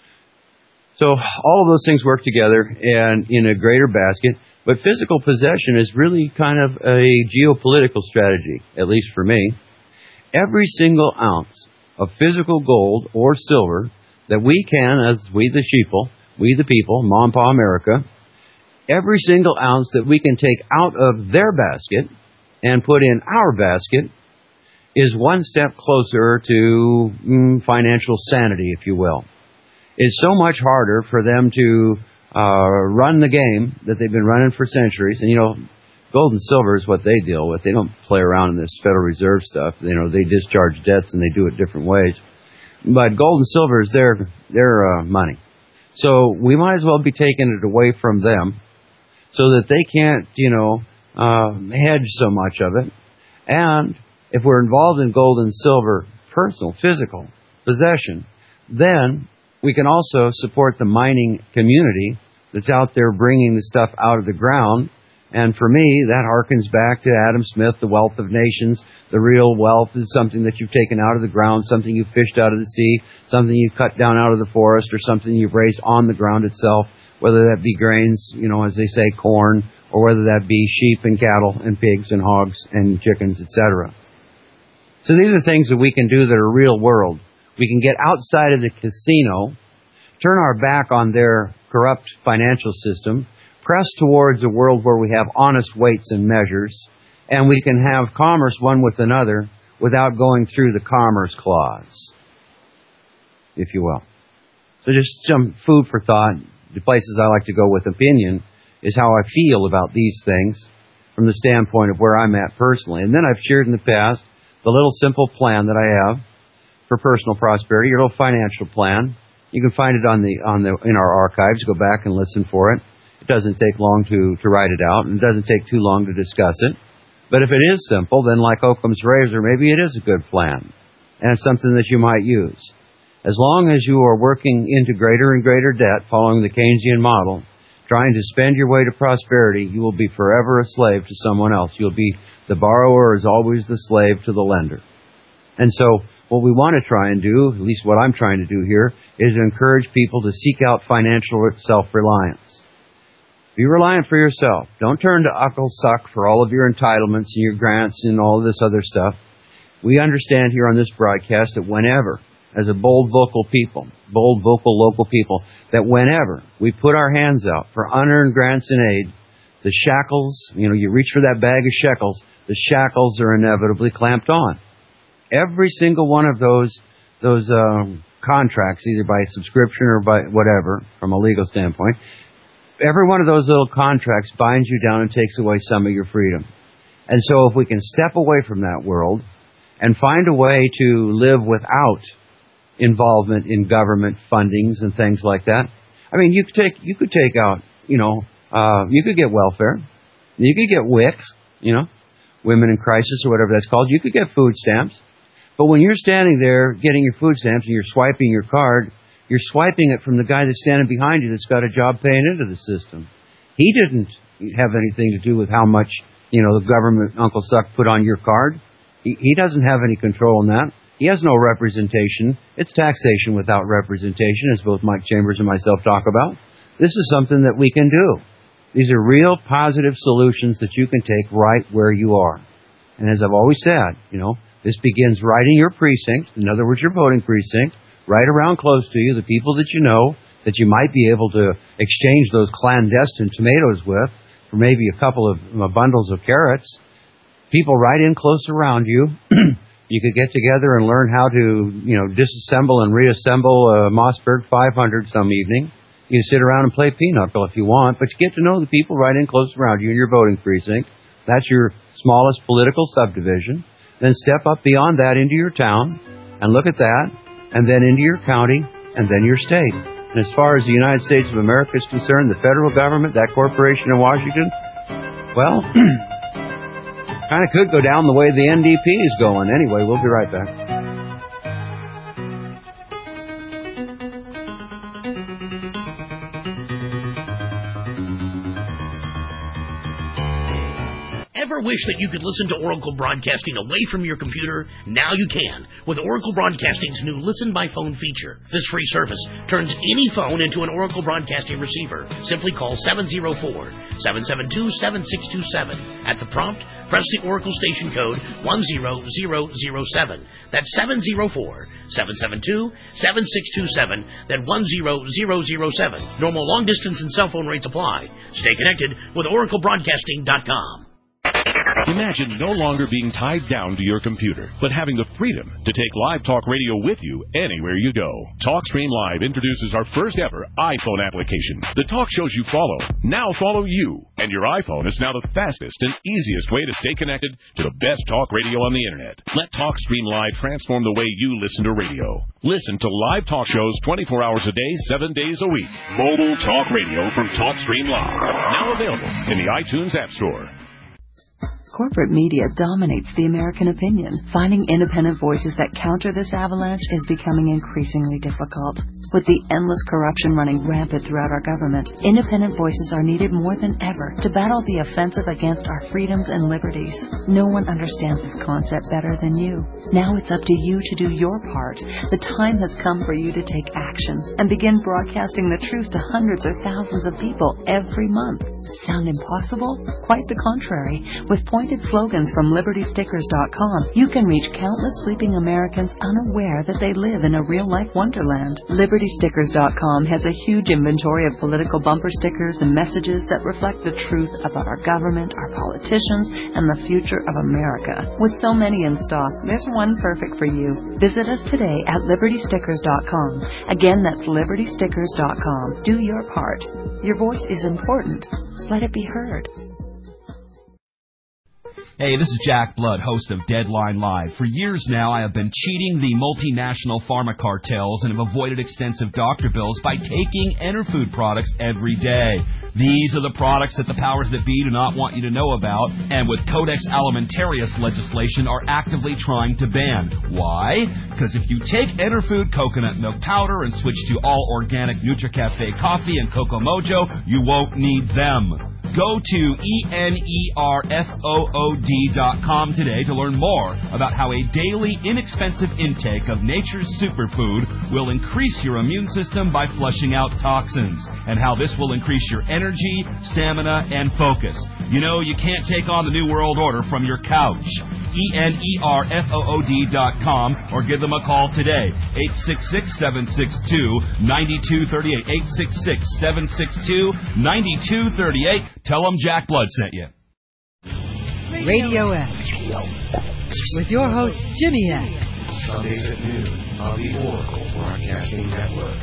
S2: So all of those things work together and in a greater basket. But physical possession is really kind of a geopolitical strategy, at least for me. Every single ounce of physical gold or silver that we can, as we the sheeple, we the people, Ma and Pa America, every single ounce that we can take out of their basket and put in our basket is one step closer to mm, financial sanity, if you will. It's so much harder for them to Uh, run the game that they've been running for centuries. And, you know, gold and silver is what they deal with. They don't play around in this Federal Reserve stuff. You know, they discharge debts and they do it different ways. But gold and silver is their, their uh, money. So we might as well be taking it away from them so that they can't, you know, uh, hedge so much of it. And if we're involved in gold and silver, personal, physical possession, then we can also support the mining community that's out there bringing the stuff out of the ground. And for me, that harkens back to Adam Smith, The Wealth of Nations. The real wealth is something that you've taken out of the ground, something you've fished out of the sea, something you've cut down out of the forest, or something you've raised on the ground itself, whether that be grains, you know, as they say, corn, or whether that be sheep and cattle and pigs and hogs and chickens, et cetera. So these are things that we can do that are real world. We can get outside of the casino, turn our back on their corrupt financial system, press towards a world where we have honest weights and measures, and we can have commerce one with another without going through the commerce clause, if you will. So just some food for thought. The places I like to go with opinion is how I feel about these things from the standpoint of where I'm at personally. And then I've shared in the past the little simple plan that I have for personal prosperity, your little financial plan. You can find it on the on the in our archives. Go back and listen for it. It doesn't take long to, to write it out, and it doesn't take too long to discuss it. But if it is simple, then like Occam's razor, maybe it is a good plan, and it's something that you might use. As long as you are working into greater and greater debt, following the Keynesian model, trying to spend your way to prosperity, you will be forever a slave to someone else. You'll be the borrower is always the slave to the lender. And so what we want to try and do, at least what I'm trying to do here, is to encourage people to seek out financial self-reliance. Be reliant for yourself. Don't turn to Uncle Suck for all of your entitlements and your grants and all of this other stuff. We understand here on this broadcast that whenever, as a bold vocal people, bold vocal local people, that whenever we put our hands out for unearned grants and aid, the shackles, you know, you reach for that bag of shekels, the shackles are inevitably clamped on. Every single one of those those um, contracts, either by subscription or by whatever, from a legal standpoint, every one of those little contracts binds you down and takes away some of your freedom. And so if we can step away from that world and find a way to live without involvement in government fundings and things like that. I mean, you could take you could take out, you know, uh, you could get welfare, you could get W I C, you know, Women in Crisis or whatever that's called. You could get food stamps, but when you're standing there getting your food stamps and you're swiping your card, you're swiping it from the guy that's standing behind you that's got a job paying into the system. He didn't have anything to do with how much, you know, the government, Uncle Suck, put on your card. He, he doesn't have any control on that. He has no representation. It's taxation without representation, as both Mike Chambers and myself talk about. This is something that we can do. These are real positive solutions that you can take right where you are. And as I've always said, you know, this begins right in your precinct, in other words, your voting precinct, right around close to you, the people that you know, that you might be able to exchange those clandestine tomatoes with for maybe a couple of uh, bundles of carrots. People right in close around you. You could get together and learn how to, you know, disassemble and reassemble a Mossberg five hundred some evening. You can sit around and play pinochle if you want, but you get to know the people right in close around you in your voting precinct. That's your smallest political subdivision. Then step up beyond that into your town and look at that, and then into your county, and then your state. And as far as the United States of America is concerned, the federal government, that corporation in Washington, well, kind of could go down the way the N D P is going. Anyway, we'll be right back.
S10: Ever wish that you could listen to Oracle Broadcasting away from your computer? Now you can with Oracle Broadcasting's new Listen by Phone feature. This free service turns any phone into an Oracle Broadcasting receiver. Simply call seven oh four, seven seven two, seven six two seven. At the prompt, press the Oracle station code one zero zero zero seven. That's seven oh four, seven seven two, seven six two seven. Then one zero zero zero seven. Normal long distance and cell phone rates apply. Stay connected with Oracle Broadcasting dot com.
S11: Imagine no longer being tied down to your computer, but having the freedom to take Live Talk Radio with you anywhere you go. TalkStream Live introduces our first ever iPhone application. The talk shows you follow now follow you, and your iPhone is now the fastest and easiest way to stay connected to the best talk radio on the internet. Let TalkStream Live transform the way you listen to radio. Listen to live talk shows twenty-four hours a day, seven days a week. Mobile talk radio from TalkStream Live. Now available in the iTunes App Store.
S12: Corporate media dominates the American opinion. Finding independent voices that counter this avalanche is becoming increasingly difficult. With the endless corruption running rampant throughout our government, independent voices are needed more than ever to battle the offensive against our freedoms and liberties. No one understands this concept better than you. Now it's up to you to do your part. The time has come for you to take action and begin broadcasting the truth to hundreds or thousands of people every month. Sound impossible? Quite the contrary. With pointed slogans from Liberty Stickers dot com, you can reach countless sleeping Americans unaware that they live in a real-life wonderland. Liberty Stickers dot com has a huge inventory of political bumper stickers and messages that reflect the truth about our government, our politicians, and the future of America. With so many in stock, there's one perfect for you. Visit us today at Liberty Stickers dot com. Again, that's Liberty Stickers dot com. Do your part. Your voice is important. Let it be heard.
S13: Hey, this is Jack Blood, host of Deadline Live. For years now, I have been cheating the multinational pharma cartels and have avoided extensive doctor bills by taking Enerfood products every day. These are the products that the powers that be do not want you to know about, and with Codex Alimentarius legislation are actively trying to ban. Why? Because if you take Enerfood coconut milk powder and switch to all organic NutriCafe coffee and Coco Mojo, you won't need them. Go to E N E R F O O D dot com today to learn more about how a daily, inexpensive intake of nature's superfood will increase your immune system by flushing out toxins, and how this will increase your energy, stamina, and focus. You know, you can't take on the New World Order from your couch. E N E R F O O D dot com or give them a call today. eight six six, seven six two, nine two three eight. eight six six, seven six two, nine two three eight. Tell them Jack Blood sent you.
S19: Radio X. With your host, Jimmy X.
S20: Sundays at noon on the Oracle Broadcasting Network.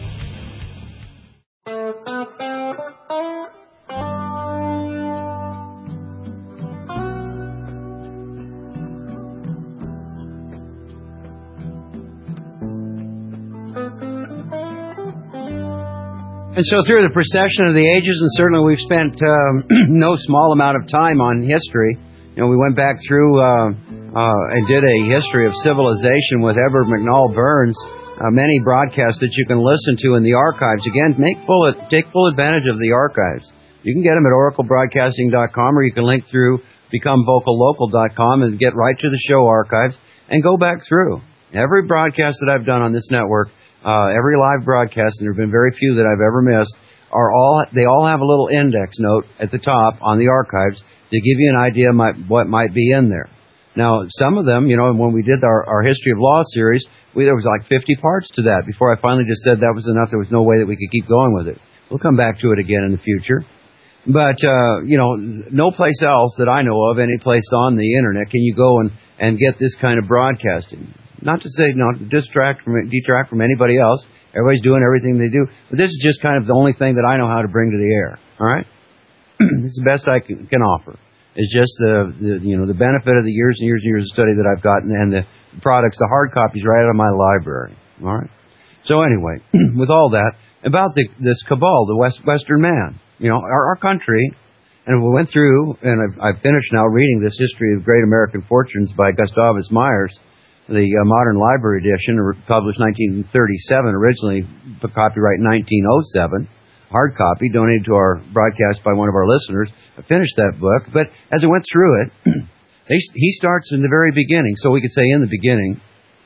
S2: And so through the procession of the ages, and certainly we've spent um, no small amount of time on history. You know, we went back through uh, uh, and did a history of civilization with Edward McNall Burns, uh, many broadcasts that you can listen to in the archives. Again, make full take full advantage of the archives. You can get them at oracle broadcasting dot com, or you can link through become vocal local dot com and get right to the show archives and go back through. Every broadcast that I've done on this network, Uh, every live broadcast, and there have been very few that I've ever missed, are all they all have a little index note at the top on the archives to give you an idea of my, what might be in there. Now, some of them, you know, when we did our, our History of Law series, we, there was like fifty parts to that before I finally just said that was enough. There was no way that we could keep going with it. We'll come back to it again in the future. But, uh, you know, no place else that I know of, any place on the Internet, can you go and, and get this kind of broadcasting. Not to say, not to distract from, detract from anybody else. Everybody's doing everything they do. But this is just kind of the only thing that I know how to bring to the air. All right? It's the best I can, can offer. It's just the, the, you know, the benefit of the years and years and years of study that I've gotten, and the products, the hard copies right out of my library. All right? So anyway, with all that, about the, this cabal, the West, Western man, you know, our, our country, and we went through, and I've, I've finished now reading this History of Great American Fortunes by Gustavus Myers, the uh, Modern Library Edition, published nineteen thirty-seven, originally copyright nineteen oh seven, hard copy, donated to our broadcast by one of our listeners. I finished that book, but as I went through it, they, he starts in the very beginning, so we could say in the beginning.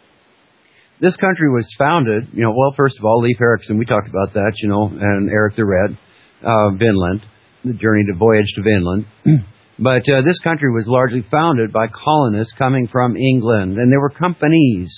S2: This country was founded, you know, well, first of all, Leif Erikson, we talked about that, you know, and Eric the Red, uh, Vinland, the journey to voyage to Vinland. But uh, this country was largely founded by colonists coming from England, and there were companies.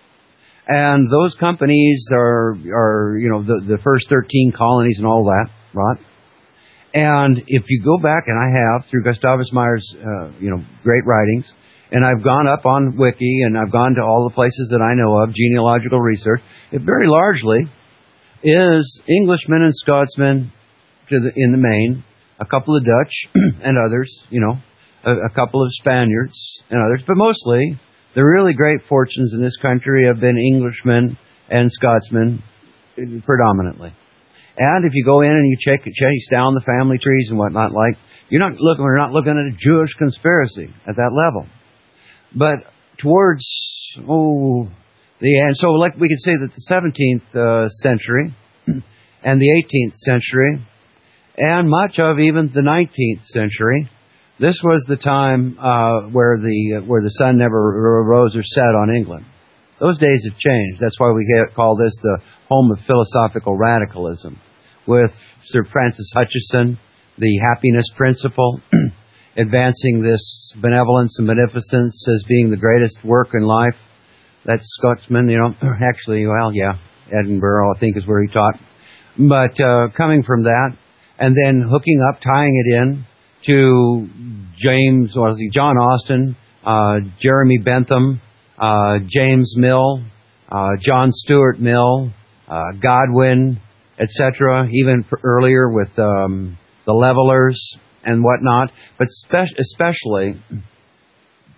S2: And those companies are, are you know, the, the first thirteen colonies and all that, right? And if you go back, and I have, through Gustavus Myers', uh, you know, great writings, and I've gone up on Wiki, and I've gone to all the places that I know of, genealogical research, it very largely is Englishmen and Scotsmen to the, in the main, a couple of Dutch and others, you know, a, a couple of Spaniards and others. But mostly, the really great fortunes in this country have been Englishmen and Scotsmen predominantly. And if you go in and you check, chase down the family trees and whatnot, like, you're not looking, we're not looking at a Jewish conspiracy at that level. But towards, oh, the end, so like we could say that the seventeenth uh, century and the eighteenth century, and much of even the nineteenth century, this was the time uh, where the where the sun never rose or set on England. Those days have changed. That's why we get, call this the home of philosophical radicalism, with Sir Francis Hutcheson, the happiness principle, advancing this benevolence and beneficence as being the greatest work in life. That's Scotsman, you know. Actually, well, yeah, Edinburgh, I think, is where he taught. But uh, coming from that, and then hooking up, tying it in to James, what was he, John Austin, uh, Jeremy Bentham, uh, James Mill, uh, John Stuart Mill, uh, Godwin, et cetera, even earlier with um, the Levelers and whatnot, but spe- especially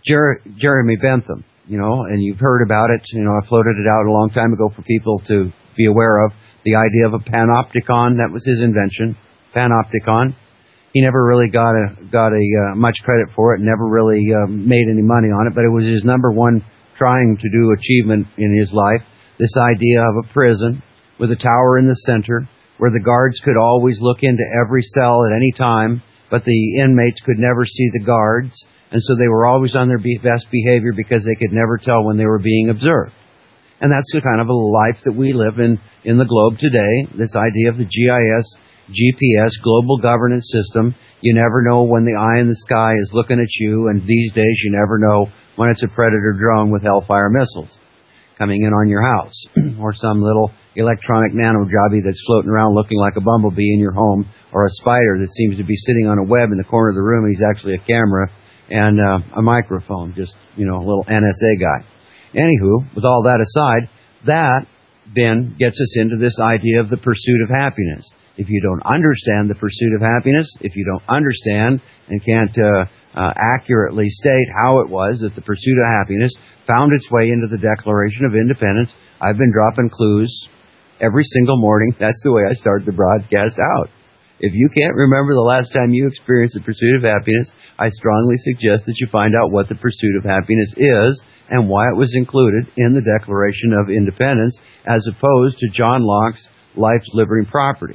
S2: Jer- Jeremy Bentham, you know, and you've heard about it. You know, I floated it out a long time ago for people to be aware of. The idea of a panopticon, that was his invention, panopticon. He never really got a got a uh, much credit for it, never really uh, made any money on it, but it was his number one trying to do achievement in his life. This idea of a prison with a tower in the center where the guards could always look into every cell at any time, but the inmates could never see the guards, and so they were always on their best behavior because they could never tell when they were being observed. And that's the kind of a life that we live in in the globe today, this idea of the G I S, G P S, global governance system. You never know when the eye in the sky is looking at you, and these days you never know when it's a Predator drone with Hellfire missiles coming in on your house, or some little electronic nano jobby that's floating around looking like a bumblebee in your home, or a spider that seems to be sitting on a web in the corner of the room, and he's actually a camera and uh, a microphone, just, you know, a little N S A guy. Anywho, with all that aside, that then gets us into this idea of the pursuit of happiness. If you don't understand the pursuit of happiness, if you don't understand and can't uh, uh, accurately state how it was that the pursuit of happiness found its way into the Declaration of Independence, I've been dropping clues every single morning. That's the way I start the broadcast out. If you can't remember the last time you experienced the pursuit of happiness, I strongly suggest that you find out what the pursuit of happiness is and why it was included in the Declaration of Independence as opposed to John Locke's Life, Liberty, Property.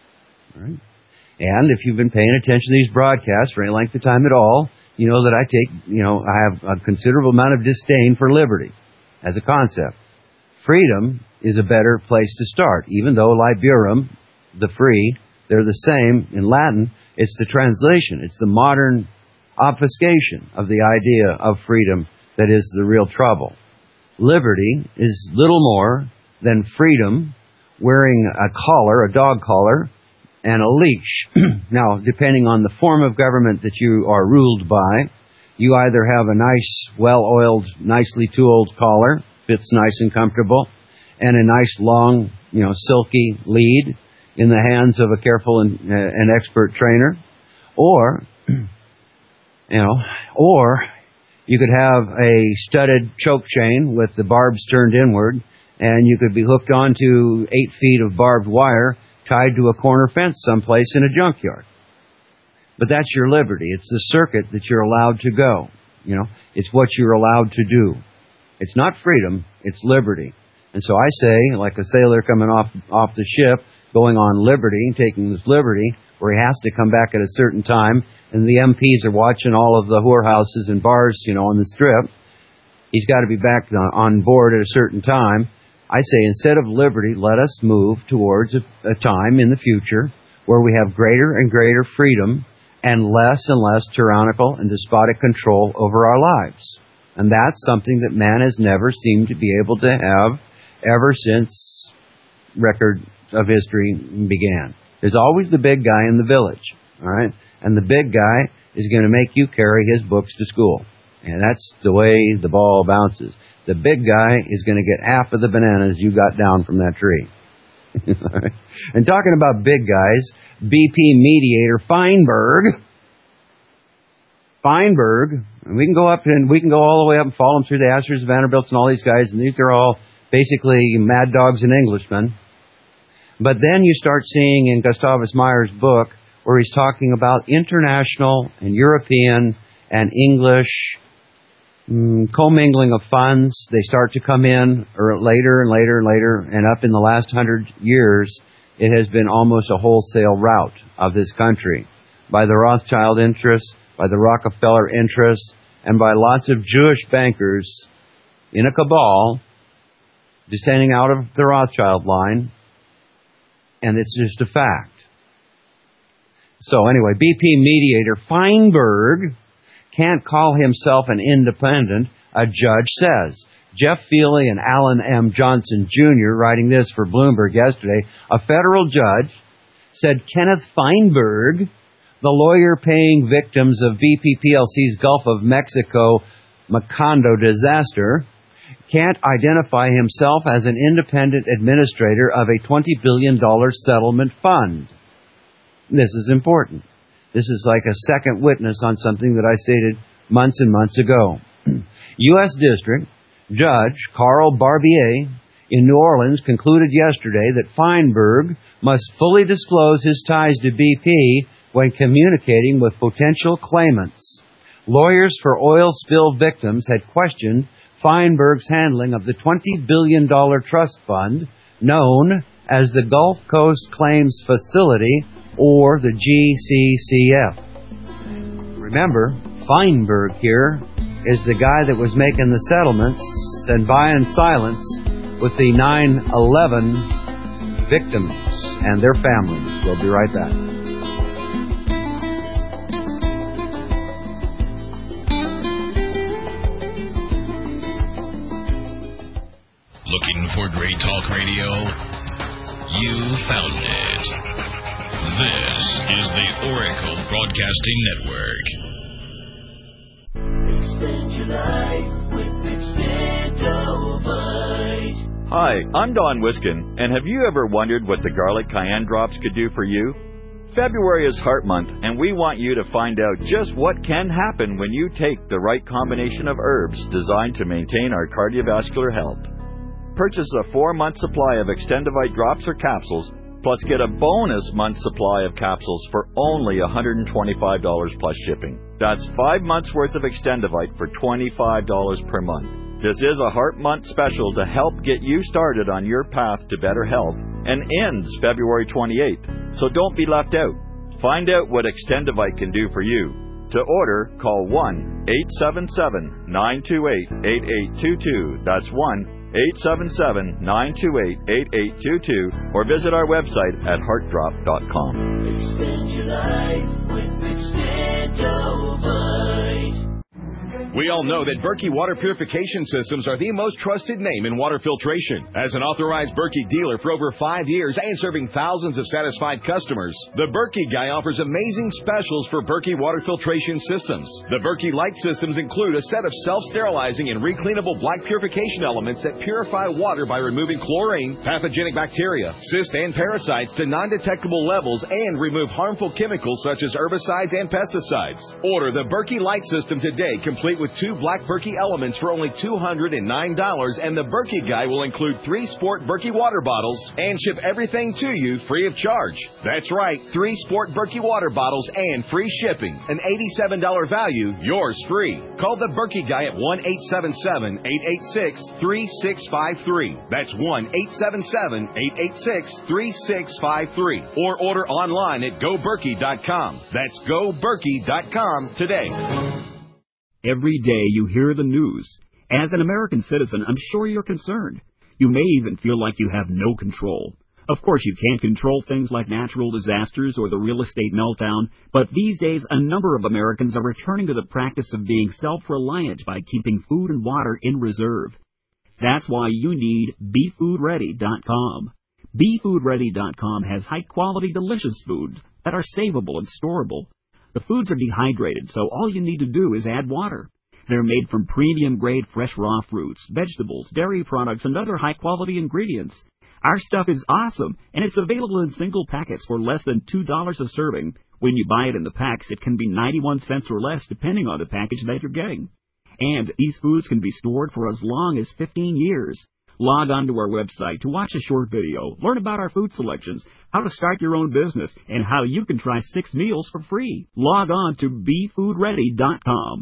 S2: All right. And if you've been paying attention to these broadcasts for any length of time at all, you know that I take, you know, I have a considerable amount of disdain for liberty as a concept. Freedom is a better place to start, even though liberum, the free, they're the same in Latin. It's the translation. It's the modern obfuscation of the idea of freedom that is the real trouble. Liberty is little more than freedom wearing a collar, a dog collar, and a leash. Now, depending on the form of government that you are ruled by, you either have a nice, well-oiled, nicely tooled collar, fits nice and comfortable, and a nice, long, you know, silky lead in the hands of a careful and, uh, and expert trainer, or, you know, or you could have a studded choke chain with the barbs turned inward, and you could be hooked onto eight feet of barbed wire tied to a corner fence someplace in a junkyard. But that's your liberty. It's the circuit that you're allowed to go. You know, it's what you're allowed to do. It's not freedom, it's liberty. And so I say, like a sailor coming off off the ship, going on liberty, taking this liberty, where he has to come back at a certain time, and the M Ps are watching all of the whorehouses and bars, you know, on the strip. He's got to be back on board at a certain time. I say, instead of liberty, let us move towards a, a time in the future where we have greater and greater freedom and less and less tyrannical and despotic control over our lives. And that's something that man has never seemed to be able to have ever since record of history began. There's always the big guy in the village, all right? And the big guy is going to make you carry his books to school. And that's the way the ball bounces. The big guy is going to get half of the bananas you got down from that tree. And talking about big guys, B P mediator Feinberg, Feinberg, and we can go up and we can go all the way up and follow them through the Ashers, Vanderbilts, and all these guys, and these are all basically mad dogs and Englishmen. But then you start seeing in Gustavus Meyer's book where he's talking about international and European and English mm, commingling of funds. They start to come in or later and later and later, and up in the last hundred years, it has been almost a wholesale rout of this country by the Rothschild interests, by the Rockefeller interests, and by lots of Jewish bankers in a cabal descending out of the Rothschild line. And it's just a fact. So anyway, B P mediator Feinberg can't call himself an independent, a judge says. Jeff Feely and Alan M. Johnson Junior, writing this for Bloomberg yesterday, a federal judge said Kenneth Feinberg, the lawyer paying victims of B P P L C's Gulf of Mexico Macondo disaster, can't identify himself as an independent administrator of a twenty billion dollars settlement fund. This is important. This is like a second witness on something that I stated months and months ago. U S District Judge Carl Barbier in New Orleans concluded yesterday that Feinberg must fully disclose his ties to B P when communicating with potential claimants. Lawyers for oil spill victims had questioned Feinberg's handling of the twenty billion dollars trust fund known as the Gulf Coast Claims Facility, or the G C C F. Remember, Feinberg here is the guy that was making the settlements and buying silence with the nine eleven victims and their families. We'll be right back.
S6: Looking for great talk radio? You found it. This is the Oracle Broadcasting Network.
S15: Extend your life with Extendovite.
S14: Hi, I'm Don Wiskin, and have you ever wondered what the garlic cayenne drops could do for you? February is Heart Month, and we want you to find out just what can happen when you take the right combination of herbs designed to maintain our cardiovascular health. Purchase a four-month supply of Extendovite drops or capsules, plus get a bonus month supply of capsules for only one hundred twenty-five dollars plus shipping. That's five months worth of Extendovite for twenty-five dollars per month. This is a Heart Month special to help get you started on your path to better health and ends February twenty-eighth, so don't be left out. Find out what Extendovite can do for you. To order, call one eight seven seven, nine two eight, eight eight two two. That's one eight seven seven, nine two eight, eight eight two two, or visit our website at heart drop dot com.
S15: Extend your life with Extendovite.
S16: We all know that Berkey Water Purification Systems are the most trusted name in water filtration. As an authorized Berkey dealer for over five years and serving thousands of satisfied customers, the Berkey Guy offers amazing specials for Berkey Water Filtration Systems. The Berkey Light Systems include a set of self-sterilizing and recleanable black purification elements that purify water by removing chlorine, pathogenic bacteria, cysts, and parasites to non-detectable levels and remove harmful chemicals such as herbicides and pesticides. Order the Berkey Light System today, complete with two black Berkey elements for only two hundred nine dollars, and the Berkey Guy will include three Sport Berkey water bottles and ship everything to you free of charge. That's right, three Sport Berkey water bottles and free shipping. An eighty-seven dollars value, yours free. Call the Berkey Guy at one eight seven seven, eight eight six, three six five three. That's one eight seven seven, eight eight six, three six five three. Or order online at go berkey dot com. That's go berkey dot com today.
S3: Every day you hear the news. As an American citizen, I'm sure you're concerned. You may even feel like you have no control. Of course, you can't control things like natural disasters or the real estate meltdown, but these days a number of Americans are returning to the practice of being self-reliant by keeping food and water in reserve. That's why you need be food ready dot com. be food ready dot com has high-quality, delicious foods that are savable and storable. The foods are dehydrated, so all you need to do is add water. They're made from premium-grade fresh raw fruits, vegetables, dairy products, and other high-quality ingredients. Our stuff is awesome, and it's available in single packets for less than two dollars a serving. When you buy it in the packs, it can be ninety-one cents or less, depending on the package that you're getting. And these foods can be stored for as long as fifteen years. Log on to our website to watch a short video, learn about our food selections, how to start your own business, and how you can try six meals for free. Log on to be food ready dot com.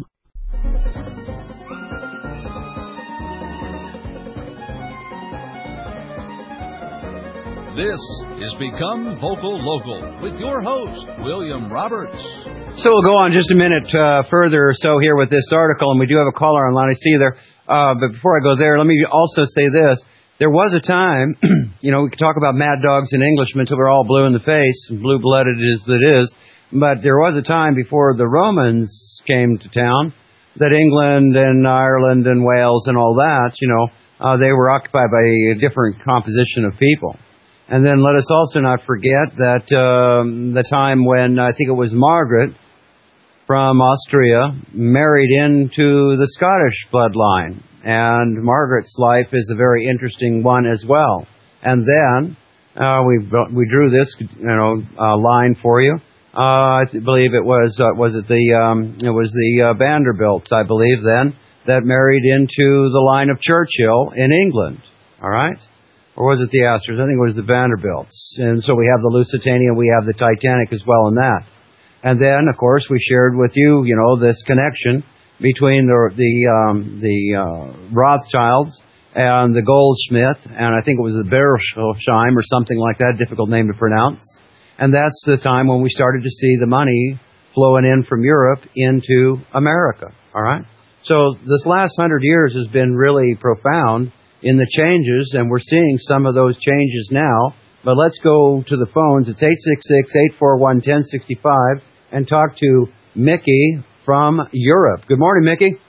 S1: This is Become Vocal Local with your host, William Roberts.
S2: So we'll go on just a minute uh, further or so here with this article, and we do have a caller online. I see you there. Uh, but before I go there, let me also say this. There was a time, you know, we could talk about mad dogs and Englishmen until we're all blue in the face, blue-blooded as it is, but there was a time before the Romans came to town that England and Ireland and Wales and all that, you know, uh, they were occupied by a different composition of people. And then let us also not forget that um, the time when I think it was Margaret from Austria married into the Scottish bloodline. And Margaret's life is a very interesting one as well. And then uh, we we drew this you know uh, line for you. Uh, I believe it was uh, was it the um, it was the uh, Vanderbilts, I believe then, that married into the line of Churchill in England. All right? Or was it the Astors? I think it was the Vanderbilts. And so we have the Lusitania, we have the Titanic as well in that. And then, of course, we shared with you, you know, this connection between the the, um, the uh, Rothschilds and the Goldsmith, and I think it was the Bersheim or something like that, difficult name to pronounce. And that's the time when we started to see the money flowing in from Europe into America. All right? So this last hundred years has been really profound in the changes, and we're seeing some of those changes now. But let's go to the phones. It's eight six six, eight four one, one oh six five and talk to Mickey from Europe. Good morning, Mickey.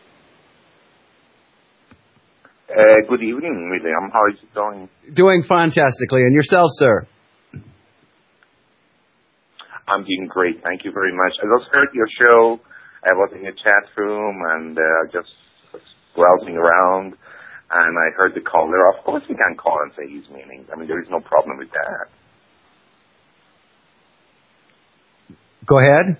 S21: Uh, good evening, William. How is it going?
S2: Doing fantastically. And yourself, sir?
S21: I'm doing great. Thank you very much. I just heard your show. I was in a chat room and uh, just browsing around, and I heard the caller. Of course, he can call and say his meanings. I mean, there is no problem with that.
S2: Go ahead.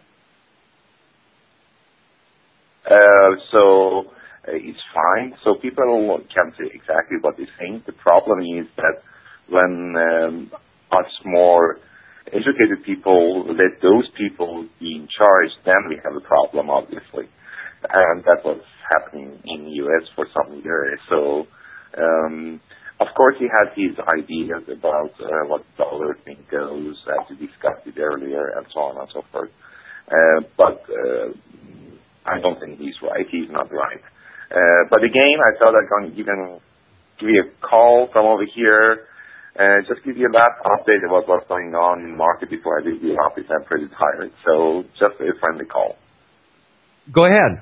S21: Uh, so uh, it's fine. So people can say exactly what they think. The problem is that when um, us more educated people let those people be in charge, then we have a problem, obviously. And that's what's happening in the U S for some years. So, um, of course, he has his ideas about uh, what dollar thing goes, as we discussed it earlier, and so on and so forth. Uh, but uh, I don't think he's right. He's not right. Uh, but again, I thought I'd going to even give you a call from over here, uh, just give you a last update about what's going on in the market before I leave the office. I'm pretty tired. So just a friendly call.
S2: Go ahead.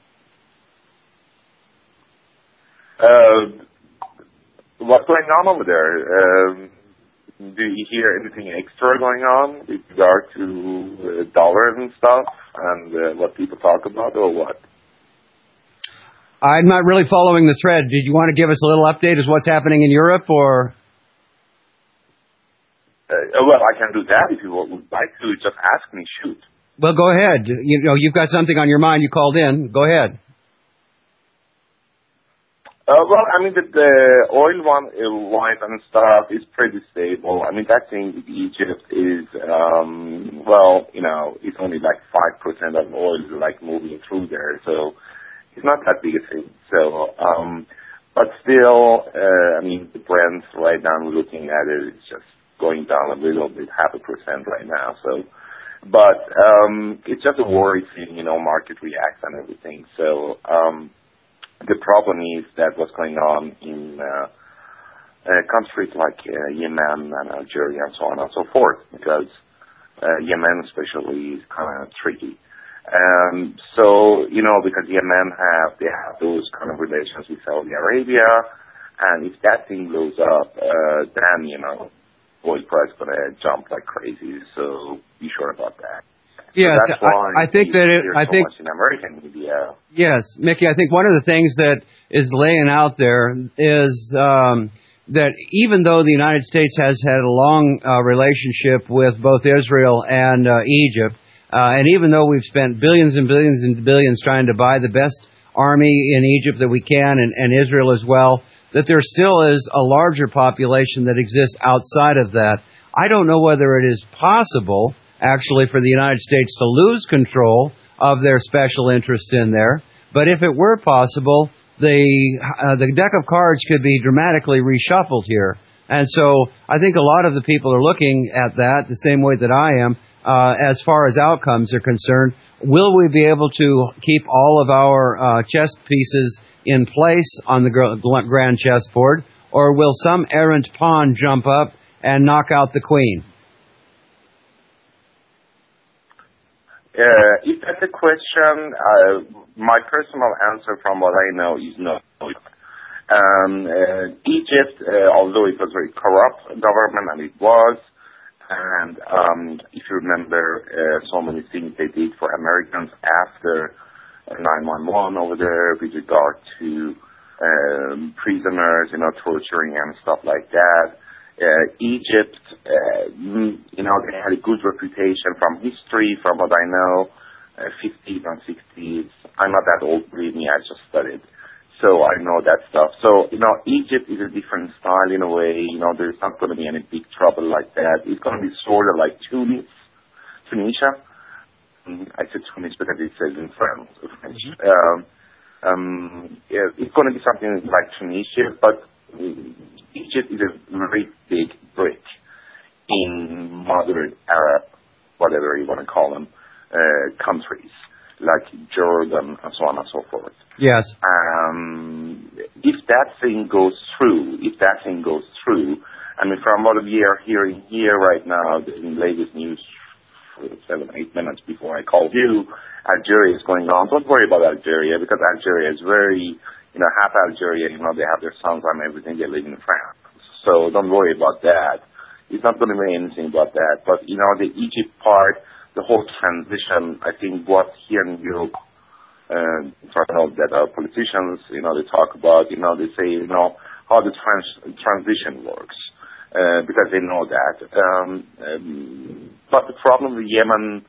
S21: Uh, what's going on over there? Um, do you hear anything extra going on with regard to uh, dollars and stuff and uh, what people talk about, or what?
S2: I'm not really following the thread. Did you want to give us a little update as what's happening in Europe, or?
S21: Uh, well, I can do that if you would like to. Just ask me. Shoot.
S2: Well, go ahead. You know, you've got something on your mind. You called in. Go ahead.
S21: Uh, well, I mean, the, the oil one, uh, wine and stuff is pretty stable. I mean, that thing with Egypt is, um, well, you know, it's only like five percent of oil like moving through there. So it's not that big a thing. So, um, but still, uh, I mean, the Brent right now, I'm looking at it, it's just going down a little bit, half a percent right now. So, but, um, it's just a worry thing, you know, market reacts and everything. So, um, the problem is that what's going on in uh, uh, countries like uh, Yemen and Algeria and so on and so forth, because uh, Yemen especially is kind of tricky. Um, so, you know, because Yemen have, they have those kind of relations with Saudi Arabia, and if that thing blows up, uh, then, you know, oil price is going to jump like crazy, so be sure about that.
S2: Yes,
S21: so that's why
S2: I, I think that it, I
S21: so
S2: think
S21: much in American media.
S2: Yes, Mickey, I think one of the things that is laying out there is um, that even though the United States has had a long uh, relationship with both Israel and uh, Egypt, uh, and even though we've spent billions and billions and billions trying to buy the best army in Egypt that we can, and, and Israel as well, that there still is a larger population that exists outside of that. I don't know whether it is possible actually for the United States to lose control of their special interests in there. But if it were possible, the uh, the deck of cards could be dramatically reshuffled here. And so I think a lot of the people are looking at that the same way that I am uh, as far as outcomes are concerned. Will we be able to keep all of our uh, chess pieces in place on the grand chessboard, or will some errant pawn jump up and knock out the queen?
S21: Uh, if that's a question, uh, my personal answer from what I know is no. Um, uh, Egypt, uh, although it was a very corrupt government, and it was, and um, if you remember uh, so many things they did for Americans after nine one one over there with regard to um, prisoners, you know, torturing and stuff like that. Uh, Egypt, uh, you know, they had a good reputation from history, from what I know, uh, fifties and sixties. I'm not that old, believe me, I just studied. So I know that stuff. So, you know, Egypt is a different style in a way. You know, there's not going to be any big trouble like that. It's going to be sort of like Tunis, Tunisia. I said Tunis because it says in France. French. Um, um, yeah, it's going to be something like Tunisia, but Egypt is a very big brick in modern Arab, whatever you want to call them, uh, countries like Jordan and so on and so forth.
S2: Yes.
S21: Um, if that thing goes through, if that thing goes through, I mean, from what we are hearing here right now, the latest news, seven, eight minutes before I called you, Algeria is going on. Don't worry about Algeria, because Algeria is very, you know, half Algeria, you know, they have their sons and everything, they live in France. So don't worry about that. It's not going to be anything about that. But, you know, the Egypt part, the whole transition, I think what here in Europe, uh, that our politicians, you know, they talk about, you know, they say, you know, how the trans- transition works. Uh, because they know that. Um, um, but the problem with Yemen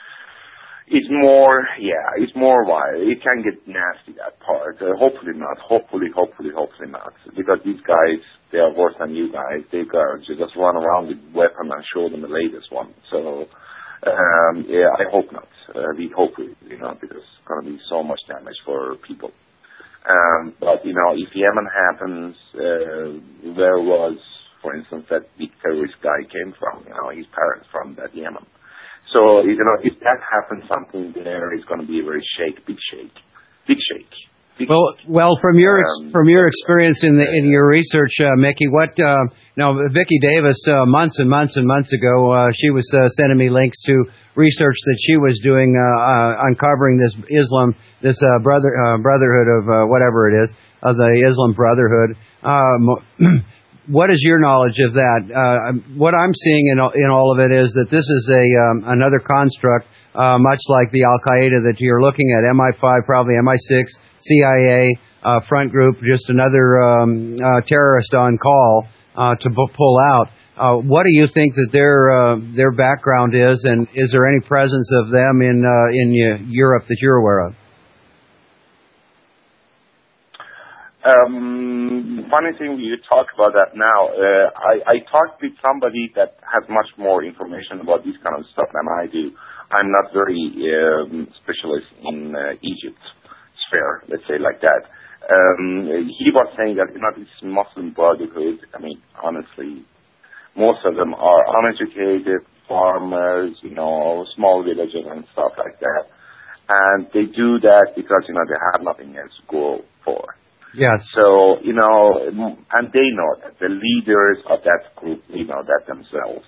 S21: is more, yeah, it's more wild. It can get nasty, that part. Uh, hopefully not. Hopefully, hopefully, hopefully not. Because these guys, they are worse than you guys. They go, just run around with weapons and show them the latest one. So, um, yeah, I hope not. Uh, we hope, you know, because it's going to be so much damage for people. Um, but, you know, if Yemen happens, uh, there was, for instance, that big terrorist guy came from, you know, his parents from that Yemen. So, you know, if that happens, something there is going to be a very shake, big shake, big shake. Big
S2: well,
S21: shake.
S2: well, from your ex-
S21: Um,
S2: from your experience in the in your research, uh, Mickey, what uh, now, Vicki Davis, uh, months and months and months ago, uh, she was uh, sending me links to research that she was doing, uh, uh, uncovering this Islam, this uh, brother uh, brotherhood of uh, whatever it is, of the Islam Brotherhood. Um, What is your knowledge of that? Uh, what I'm seeing in all, in all of it is that this is a um, another construct, uh, much like the Al Qaeda that you're looking at. M I five, probably M I six, C I A, uh, front group, just another um, uh, terrorist on call uh, to b- pull out. Uh, what do you think that their uh, their background is, and is there any presence of them in uh, in uh, Europe that you're aware of?
S21: Um, funny thing you talk about that now. Uh, I, I talked with somebody that has much more information about this kind of stuff than I do. I'm not very um, specialist in uh, Egypt sphere, let's say like that. Um, he was saying that, you know, this Muslim Brotherhood, I mean, honestly, most of them are uneducated farmers, you know, small villages and stuff like that. And they do that because, you know, they have nothing else to go for.
S2: Yes.
S21: So, you know, and they know that. The leaders of that group, they know that themselves.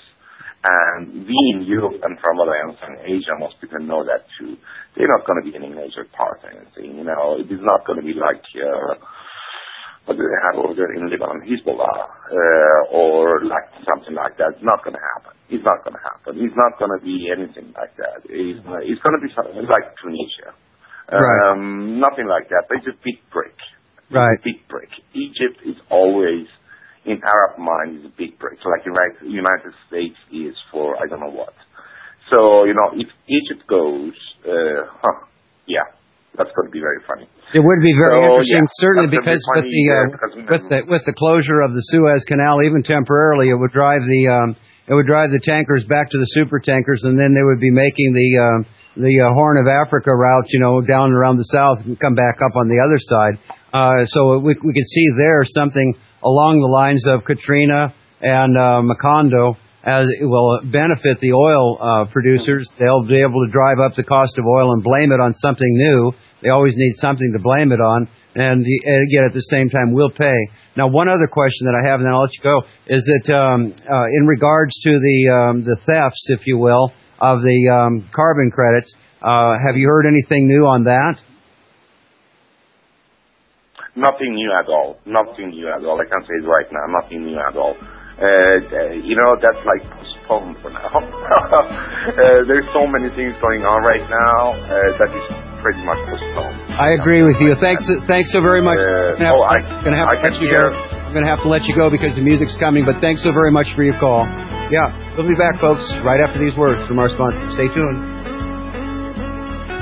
S21: And we in Europe and from what I understand, Asia, most people know that too. They're not going to be any major part or anything, you know. It is not going to be like, uh, what do they have over there in Lebanon, Hezbollah, uh, or like something like that. It's not going to happen. It's not going to happen. It's not going to be anything like that. It's, it's going to be something like Tunisia.
S2: Right.
S21: Um, nothing like that, but it's a big break.
S2: Right.
S21: Big break. Egypt is always, in Arab mind, is a big break. Like the United States is for I don't know what. So, you know, if Egypt goes, uh, huh, yeah, that's going to be very funny.
S2: It would be very
S21: so,
S2: interesting,
S21: yeah,
S2: certainly
S21: be
S2: because with
S21: funny,
S2: the, uh,
S21: uh, because
S2: with the with the closure of the Suez Canal, even temporarily, it would drive the um, it would drive the tankers back to the super tankers, and then they would be making the um, the uh, Horn of Africa route, you know, down around the south and come back up on the other side. Uh, so we we could see there something along the lines of Katrina and uh, Macondo, as it will benefit the oil uh, producers. They'll be able to drive up the cost of oil and blame it on something new. They always need something to blame it on, and yet at the same time we'll pay. Now, one other question that I have, and then I'll let you go, is that um, uh, in regards to the um, the thefts, if you will, of the um, carbon credits, uh, have you heard anything new on that?
S21: Nothing new at all. Nothing new at all. I can say it right now. Nothing new at all. Uh, you know, that's like postponed for now. uh, there's so many things going on right now uh, that is pretty much postponed.
S2: I agree with you. Thanks, thanks so very much.
S21: Uh,
S2: I'm
S21: oh, I,
S2: gonna have
S21: I
S2: to
S21: can
S2: let you
S21: hear.
S2: go. I'm gonna have to let you go because the music's coming. But thanks so very much for your call. Yeah, we'll be back, folks, right after these words from our sponsor. Stay tuned.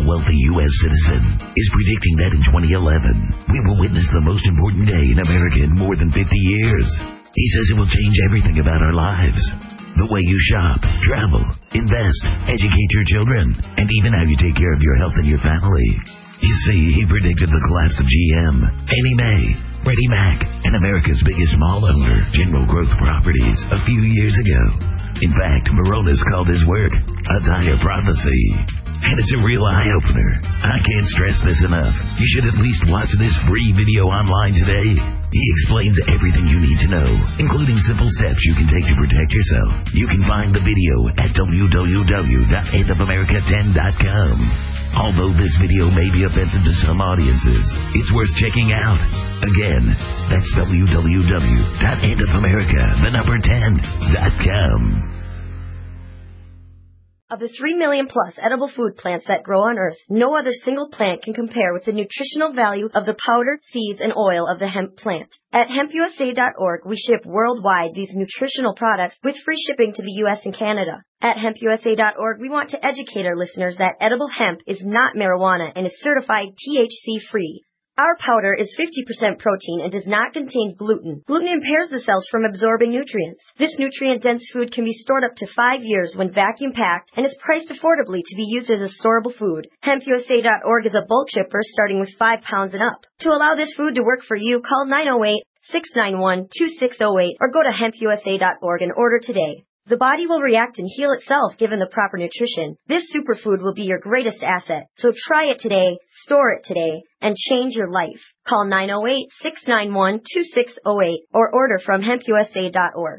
S4: wealthy U S citizen, is predicting that in twenty eleven, we will witness the most important day in America in more than fifty years. He says it will change everything about our lives. The way you shop, travel, invest, educate your children, and even how you take care of your health and your family. You see, he predicted the collapse of G M, Fannie Mae, Freddie Mac, and America's biggest mall owner, General Growth Properties, a few years ago. In fact, Moronis called his work a dire prophecy. And it's a real eye-opener. I can't stress this enough. You should at least watch this free video online today. He explains everything you need to know, including simple steps you can take to protect yourself. You can find the video at w w w dot end of america ten dot com. Although this video may be offensive to some audiences, it's worth checking out. Again, that's w w w dot end of america the number ten dot com.
S5: Of the three million plus edible food plants that grow on Earth, no other single plant can compare with the nutritional value of the powder, seeds, and oil of the hemp plant. At hemp u s a dot org, we ship worldwide these nutritional products with free shipping to the U S and Canada. At hemp u s a dot org, we want to educate our listeners that edible hemp is not marijuana and is certified T H C-free. Our powder is fifty percent protein and does not contain gluten. Gluten impairs the cells from absorbing nutrients. This nutrient-dense food can be stored up to five years when vacuum-packed and is priced affordably to be used as a storable food. hemp u s a dot org is a bulk shipper starting with five pounds and up. To allow this food to work for you, call nine oh eight, six nine one, two six oh eight or go to hemp u s a dot org and order today. The body will react and heal itself given the proper nutrition. This superfood will be your greatest asset. So try it today, store it today, and change your life. Call nine oh eight, six nine one, two six oh eight or order from hemp u s a dot org.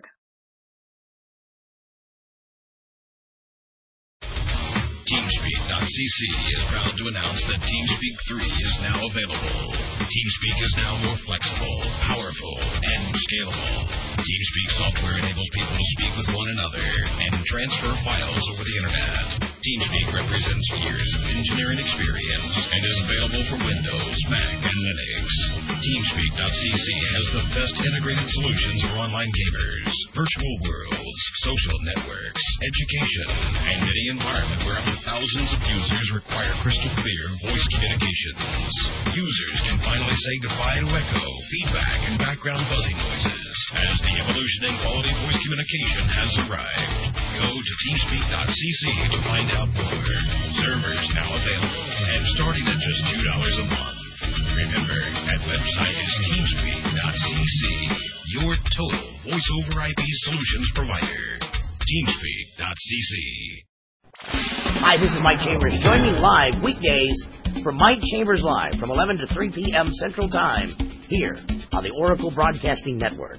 S6: TeamSpeak dot c c is proud to announce that TeamSpeak three is now available. TeamSpeak is now more flexible, powerful, and scalable. TeamSpeak software enables people to speak with one another and transfer files over the internet. TeamSpeak represents years of engineering experience and is available for Windows, Mac, and Linux. TeamSpeak dot c c has the best integrated solutions for online gamers, virtual worlds, social networks, education, and any environment where up to thousands of users require crystal clear voice communications. Users can finally say goodbye to echo, feedback, and background buzzing noises as the evolution in quality voice communication has arrived. Go to TeamSpeak dot c c to find out more. Servers now available and starting at just two dollars a month. Remember, that website is TeamSpeak dot c c, your total voice over I P solutions provider. TeamSpeak dot c c.
S10: Hi, this is Mike Chambers. Join me live weekdays for Mike Chambers Live from eleven to three p.m. Central Time here on the Oracle Broadcasting Network.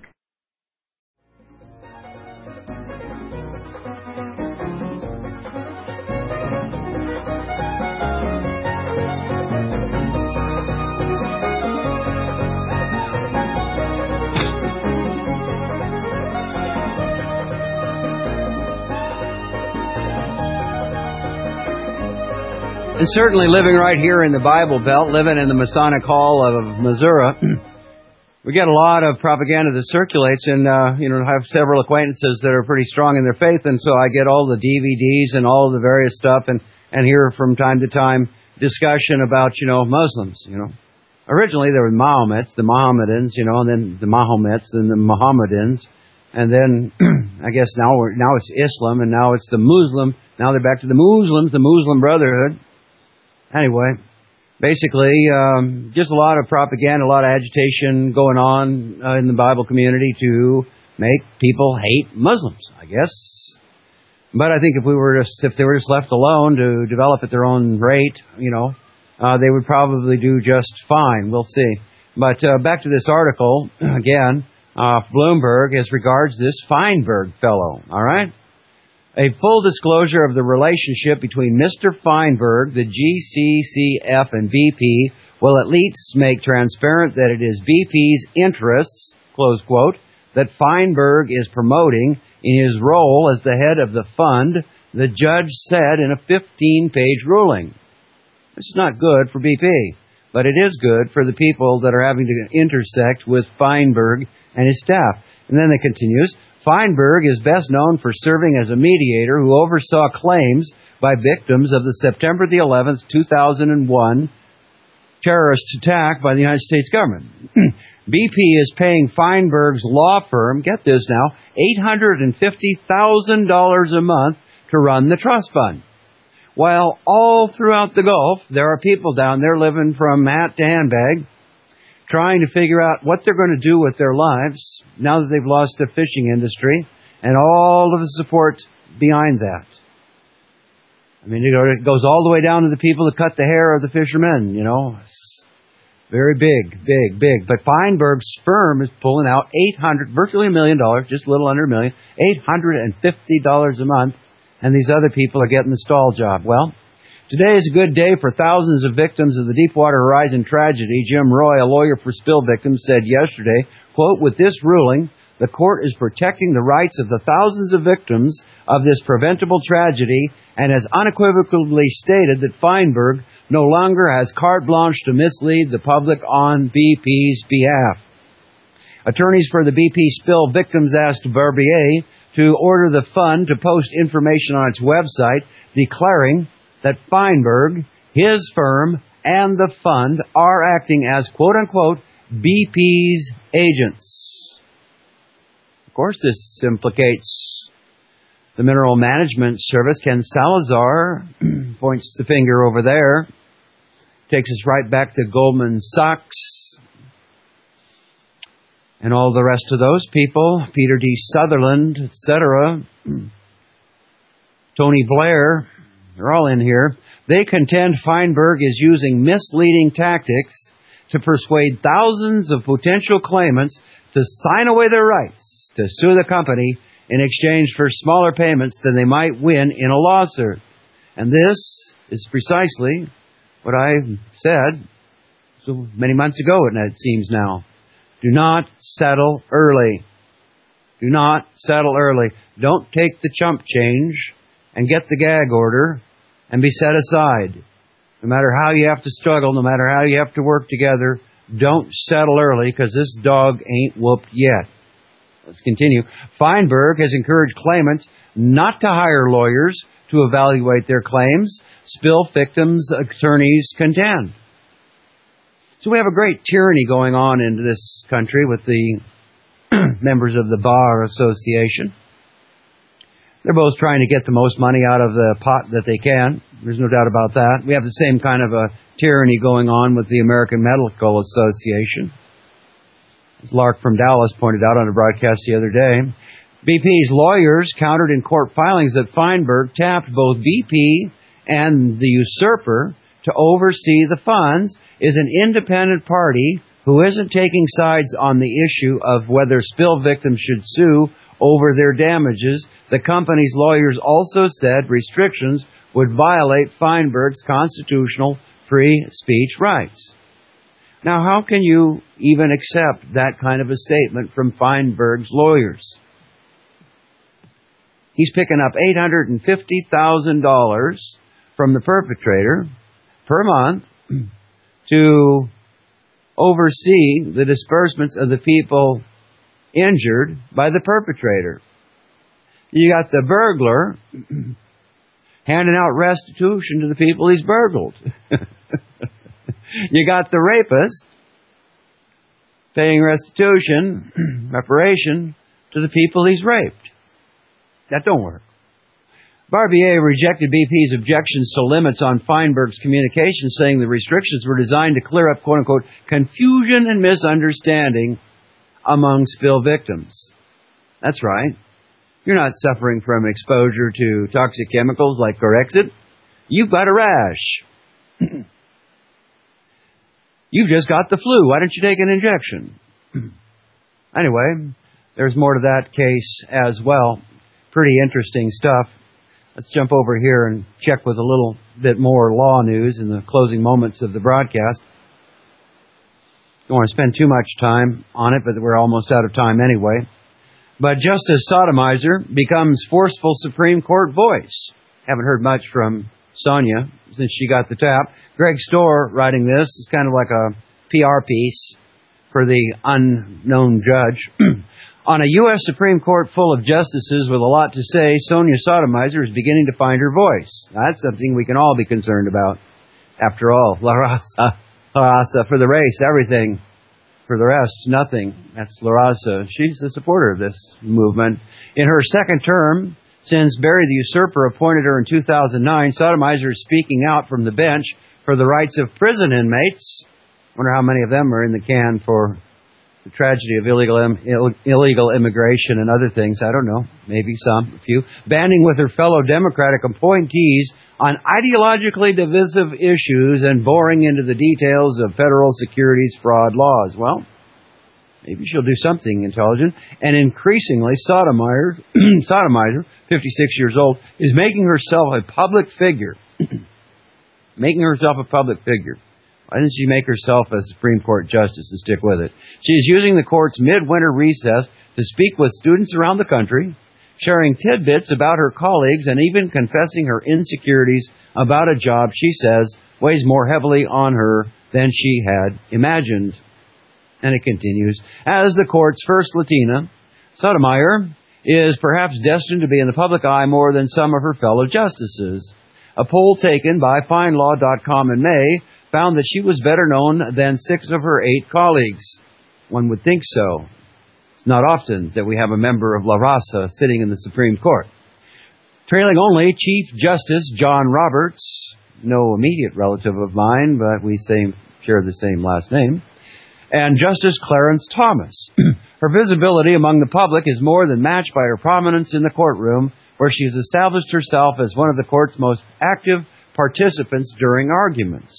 S2: And certainly living right here in the Bible Belt, living in the Masonic Hall of Missouri, we get a lot of propaganda that circulates, and, uh, you know, I have several acquaintances that are pretty strong in their faith, and so I get all the D V Ds and all the various stuff, and, and hear from time to time discussion about, you know, Muslims, you know. Originally there were Mahomets, the Mohammedans, you know, and then the Mahomets and the Mohammedans, and then I guess now we're, now it's Islam, and now it's the Muslim, now they're back to the Muslims, the Muslim Brotherhood. Anyway, basically, um, just a lot of propaganda, a lot of agitation going on uh, in the Bible community to make people hate Muslims, I guess. But I think if we were just, if they were just left alone to develop at their own rate, you know, uh, they would probably do just fine. We'll see. But uh, back to this article again. Uh, Bloomberg as regards this Feinberg fellow. All right. A full disclosure of the relationship between Mister Feinberg, the G C C F, and B P will at least make transparent that it is B P's interests, close quote, that Feinberg is promoting in his role as the head of the fund, the judge said in a fifteen-page ruling. It's not good for B P, but it is good for the people that are having to intersect with Feinberg and his staff. And then it continues, Feinberg is best known for serving as a mediator who oversaw claims by victims of the September the eleventh, two thousand one terrorist attack by the United States government. B P is paying Feinberg's law firm, get this now, eight hundred fifty thousand dollars a month to run the trust fund. While all throughout the Gulf, there are people down there living from hat to handbag, trying to figure out what they're going to do with their lives now that they've lost the fishing industry and all of the support behind that. I mean, it goes all the way down to the people that cut the hair of the fishermen, you know. It's very big, big, big. But Feinberg's firm is pulling out eight hundred, virtually a million dollars, just a little under a million, eight hundred fifty dollars a month, and these other people are getting the stall job. Well, today is a good day for thousands of victims of the Deepwater Horizon tragedy. Jim Roy, a lawyer for spill victims, said yesterday, quote, with this ruling, the court is protecting the rights of the thousands of victims of this preventable tragedy and has unequivocally stated that Feinberg no longer has carte blanche to mislead the public on B P's behalf. Attorneys for the B P spill victims asked Barbier to order the fund to post information on its website declaring that Feinberg, his firm, and the fund are acting as quote-unquote B P's agents. Of course, this implicates the Mineral Management Service. Ken Salazar points the finger over there. Takes us right back to Goldman Sachs and all the rest of those people. Peter D. Sutherland, et cetera. Tony Blair. They're all in here. They contend Feinberg is using misleading tactics to persuade thousands of potential claimants to sign away their rights to sue the company in exchange for smaller payments than they might win in a lawsuit. And this is precisely what I said so many months ago, and it seems now. Do not settle early. Do not settle early. Don't take the chump change and get the gag order and be set aside. No matter how you have to struggle, no matter how you have to work together, don't settle early because this dog ain't whooped yet. Let's continue. Feinberg has encouraged claimants not to hire lawyers to evaluate their claims. Spill victims' attorneys contend. So we have a great tyranny going on in this country with the members of the Bar Association. They're both trying to get the most money out of the pot that they can. There's no doubt about that. We have the same kind of a tyranny going on with the American Medical Association. As Lark from Dallas pointed out on a broadcast the other day, B P's lawyers countered in court filings that Feinberg tapped both B P and the usurper to oversee the funds is an independent party who isn't taking sides on the issue of whether spill victims should sue over their damages. The company's lawyers also said restrictions would violate Feinberg's constitutional free speech rights. Now, how can you even accept that kind of a statement from Feinberg's lawyers? He's picking up eight hundred fifty thousand dollars from the perpetrator per month to oversee the disbursements of the people injured by the perpetrator. You got the burglar handing out restitution to the people he's burgled. You got the rapist paying restitution, reparation, to the people he's raped. That don't work. Barbier rejected B P's objections to limits on Feinberg's communications, saying the restrictions were designed to clear up, quote-unquote, confusion and misunderstanding among spill victims. That's right. You're not suffering from exposure to toxic chemicals like Corexit. You've got a rash. You've just got the flu. Why don't you take an injection? Anyway, there's more to that case as well. Pretty interesting stuff. Let's jump over here and check with a little bit more law news in the closing moments of the broadcast. Don't want to spend too much time on it, but we're almost out of time anyway. But Justice Sotomayor becomes forceful Supreme Court voice. Haven't heard much from Sonia since she got the tap. Greg Storr writing this is kind of like a P R piece for the unknown judge. On a U S Supreme Court full of justices with a lot to say, Sonia Sotomayor is beginning to find her voice. Now, that's something we can all be concerned about. After all, La Raza, La Raza for the race, everything. For the rest, nothing. That's La Raza. She's a supporter of this movement. In her second term, since Barry the Usurper appointed her in two thousand nine, Sotomayor is speaking out from the bench for the rights of prison inmates. Wonder how many of them are in the can for the tragedy of illegal Im- Ill- illegal immigration and other things. I don't know. Maybe some, a few. Banding with her fellow Democratic appointees on ideologically divisive issues and boring into the details of federal securities fraud laws. Well, maybe she'll do something intelligent. And increasingly, Sotomayor, Sotomayor, fifty-six years old, is making herself a public figure. making herself a public figure. Why didn't she make herself a Supreme Court justice and stick with it? She is using the court's midwinter recess to speak with students around the country, sharing tidbits about her colleagues and even confessing her insecurities about a job she says weighs more heavily on her than she had imagined. And it continues, as the court's first Latina, Sotomayor is perhaps destined to be in the public eye more than some of her fellow justices. A poll taken by Fine Law dot com in May found that she was better known than six of her eight colleagues. One would think so. It's not often that we have a member of La Raza sitting in the Supreme Court. Trailing only Chief Justice John Roberts, no immediate relative of mine, but we same, share the same last name, and Justice Clarence Thomas. Her visibility among the public is more than matched by her prominence in the courtroom, where she has established herself as one of the court's most active participants during arguments.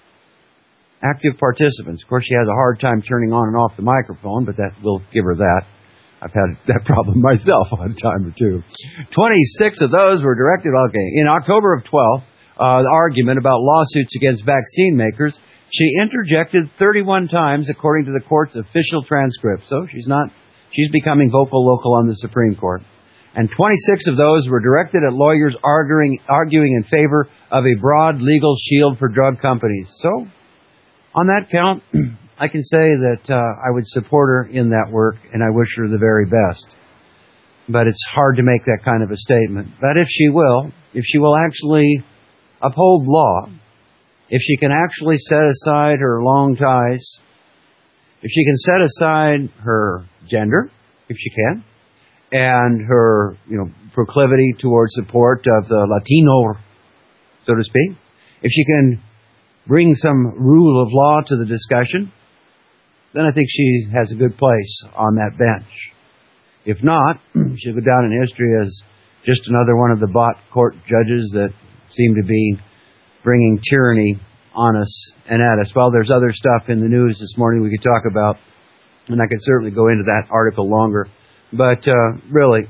S2: Active participants. Of course, she has a hard time turning on and off the microphone, but that will give her that. I've had that problem myself on a time or two. twenty-six of those were directed, okay, in October of twelve, uh, the argument about lawsuits against vaccine makers, she interjected thirty-one times according to the court's official transcript. So she's not, she's becoming vocal local on the Supreme Court. And twenty-six of those were directed at lawyers arguing, arguing in favor of a broad legal shield for drug companies. So, on that count, I can say that uh, I would support her in that work, and I wish her the very best. But it's hard to make that kind of a statement. But if she will, if she will actually uphold law, if she can actually set aside her long ties, if she can set aside her gender, if she can, and her, you know, proclivity towards support of the Latino, so to speak, if she can bring some rule of law to the discussion, then I think she has a good place on that bench. If not, she'll go down in history as just another one of the bought court judges that seem to be bringing tyranny on us and at us. Well, there's other stuff in the news this morning we could talk about, and I could certainly go into that article longer. But uh, really,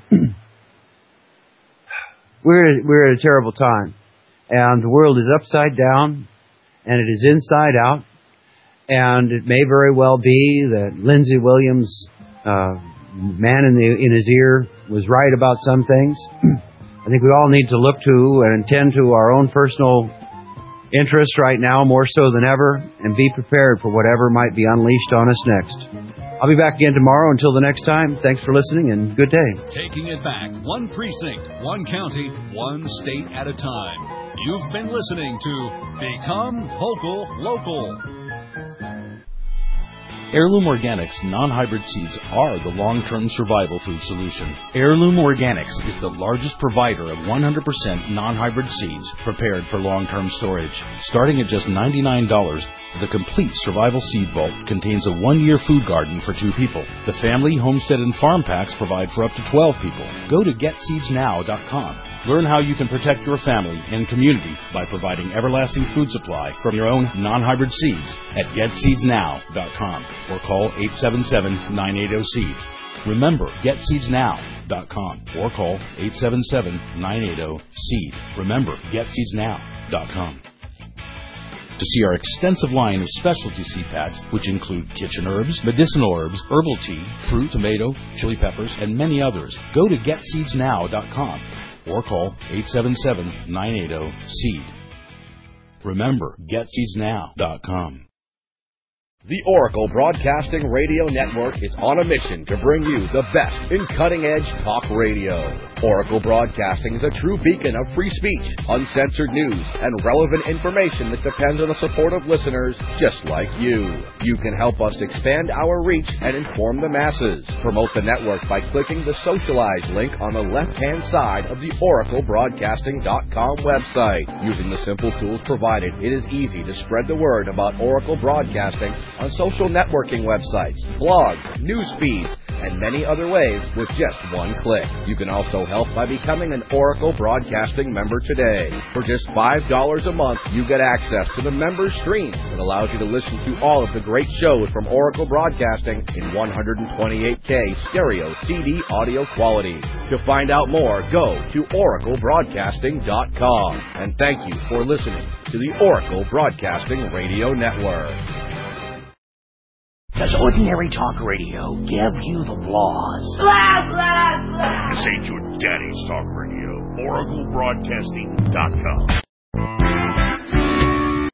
S2: we're we're at a terrible time, and the world is upside down, and it is inside out, and it may very well be that Lindsey Williams, uh, man in the in his ear, was right about some things. I think we all need to look to and attend to our own personal interests right now, more so than ever, and be prepared for whatever might be unleashed on us next. I'll be back again tomorrow. Until the next time, thanks for listening and good day.
S1: Taking it back, one precinct, one county, one state at a time. You've been listening to Become Vocal Local.
S7: Heirloom Organics non-hybrid seeds are the long-term survival food solution. Heirloom Organics is the largest provider of one hundred percent non-hybrid seeds prepared for long-term storage. Starting at just ninety-nine dollars, the complete survival seed vault contains a one-year food garden for two people. The family, homestead, and farm packs provide for up to twelve people. Go to get seeds now dot com. Learn how you can protect your family and community by providing everlasting food supply from your own non-hybrid seeds at get seeds now dot com or call eight seven seven, nine eight zero, seed. Remember, get seeds now dot com or call eight seven seven, nine eight zero, seed. Remember, get seeds now dot com. To see our extensive line of specialty seed packs, which include kitchen herbs, medicinal herbs, herbal tea, fruit, tomato, chili peppers, and many others, go to get seeds now dot com or call eight seven seven, nine eight zero, seed. Remember, get seeds now dot com.
S8: The Oracle Broadcasting Radio Network is on a mission to bring you the best in cutting-edge talk radio. Oracle Broadcasting is a true beacon of free speech, uncensored news, and relevant information that depends on the support of listeners just like you. You can help us expand our reach and inform the masses. Promote the network by clicking the Socialize link on the left-hand side of the oracle broadcasting dot com website. Using the simple tools provided, it is easy to spread the word about Oracle Broadcasting on social networking websites, blogs, news feeds, and many other ways with just one click. You can also help by becoming an Oracle Broadcasting member today. For just five dollars a month, you get access to the member stream that allows you to listen to all of the great shows from Oracle Broadcasting in one twenty-eight K stereo C D audio quality. To find out more, go to oracle broadcasting dot com. And thank you for listening to the Oracle Broadcasting Radio Network.
S9: Does ordinary talk radio give you the flaws?
S15: Blah, blah, blah.
S6: This ain't your daddy's talk radio. oracle broadcasting dot com.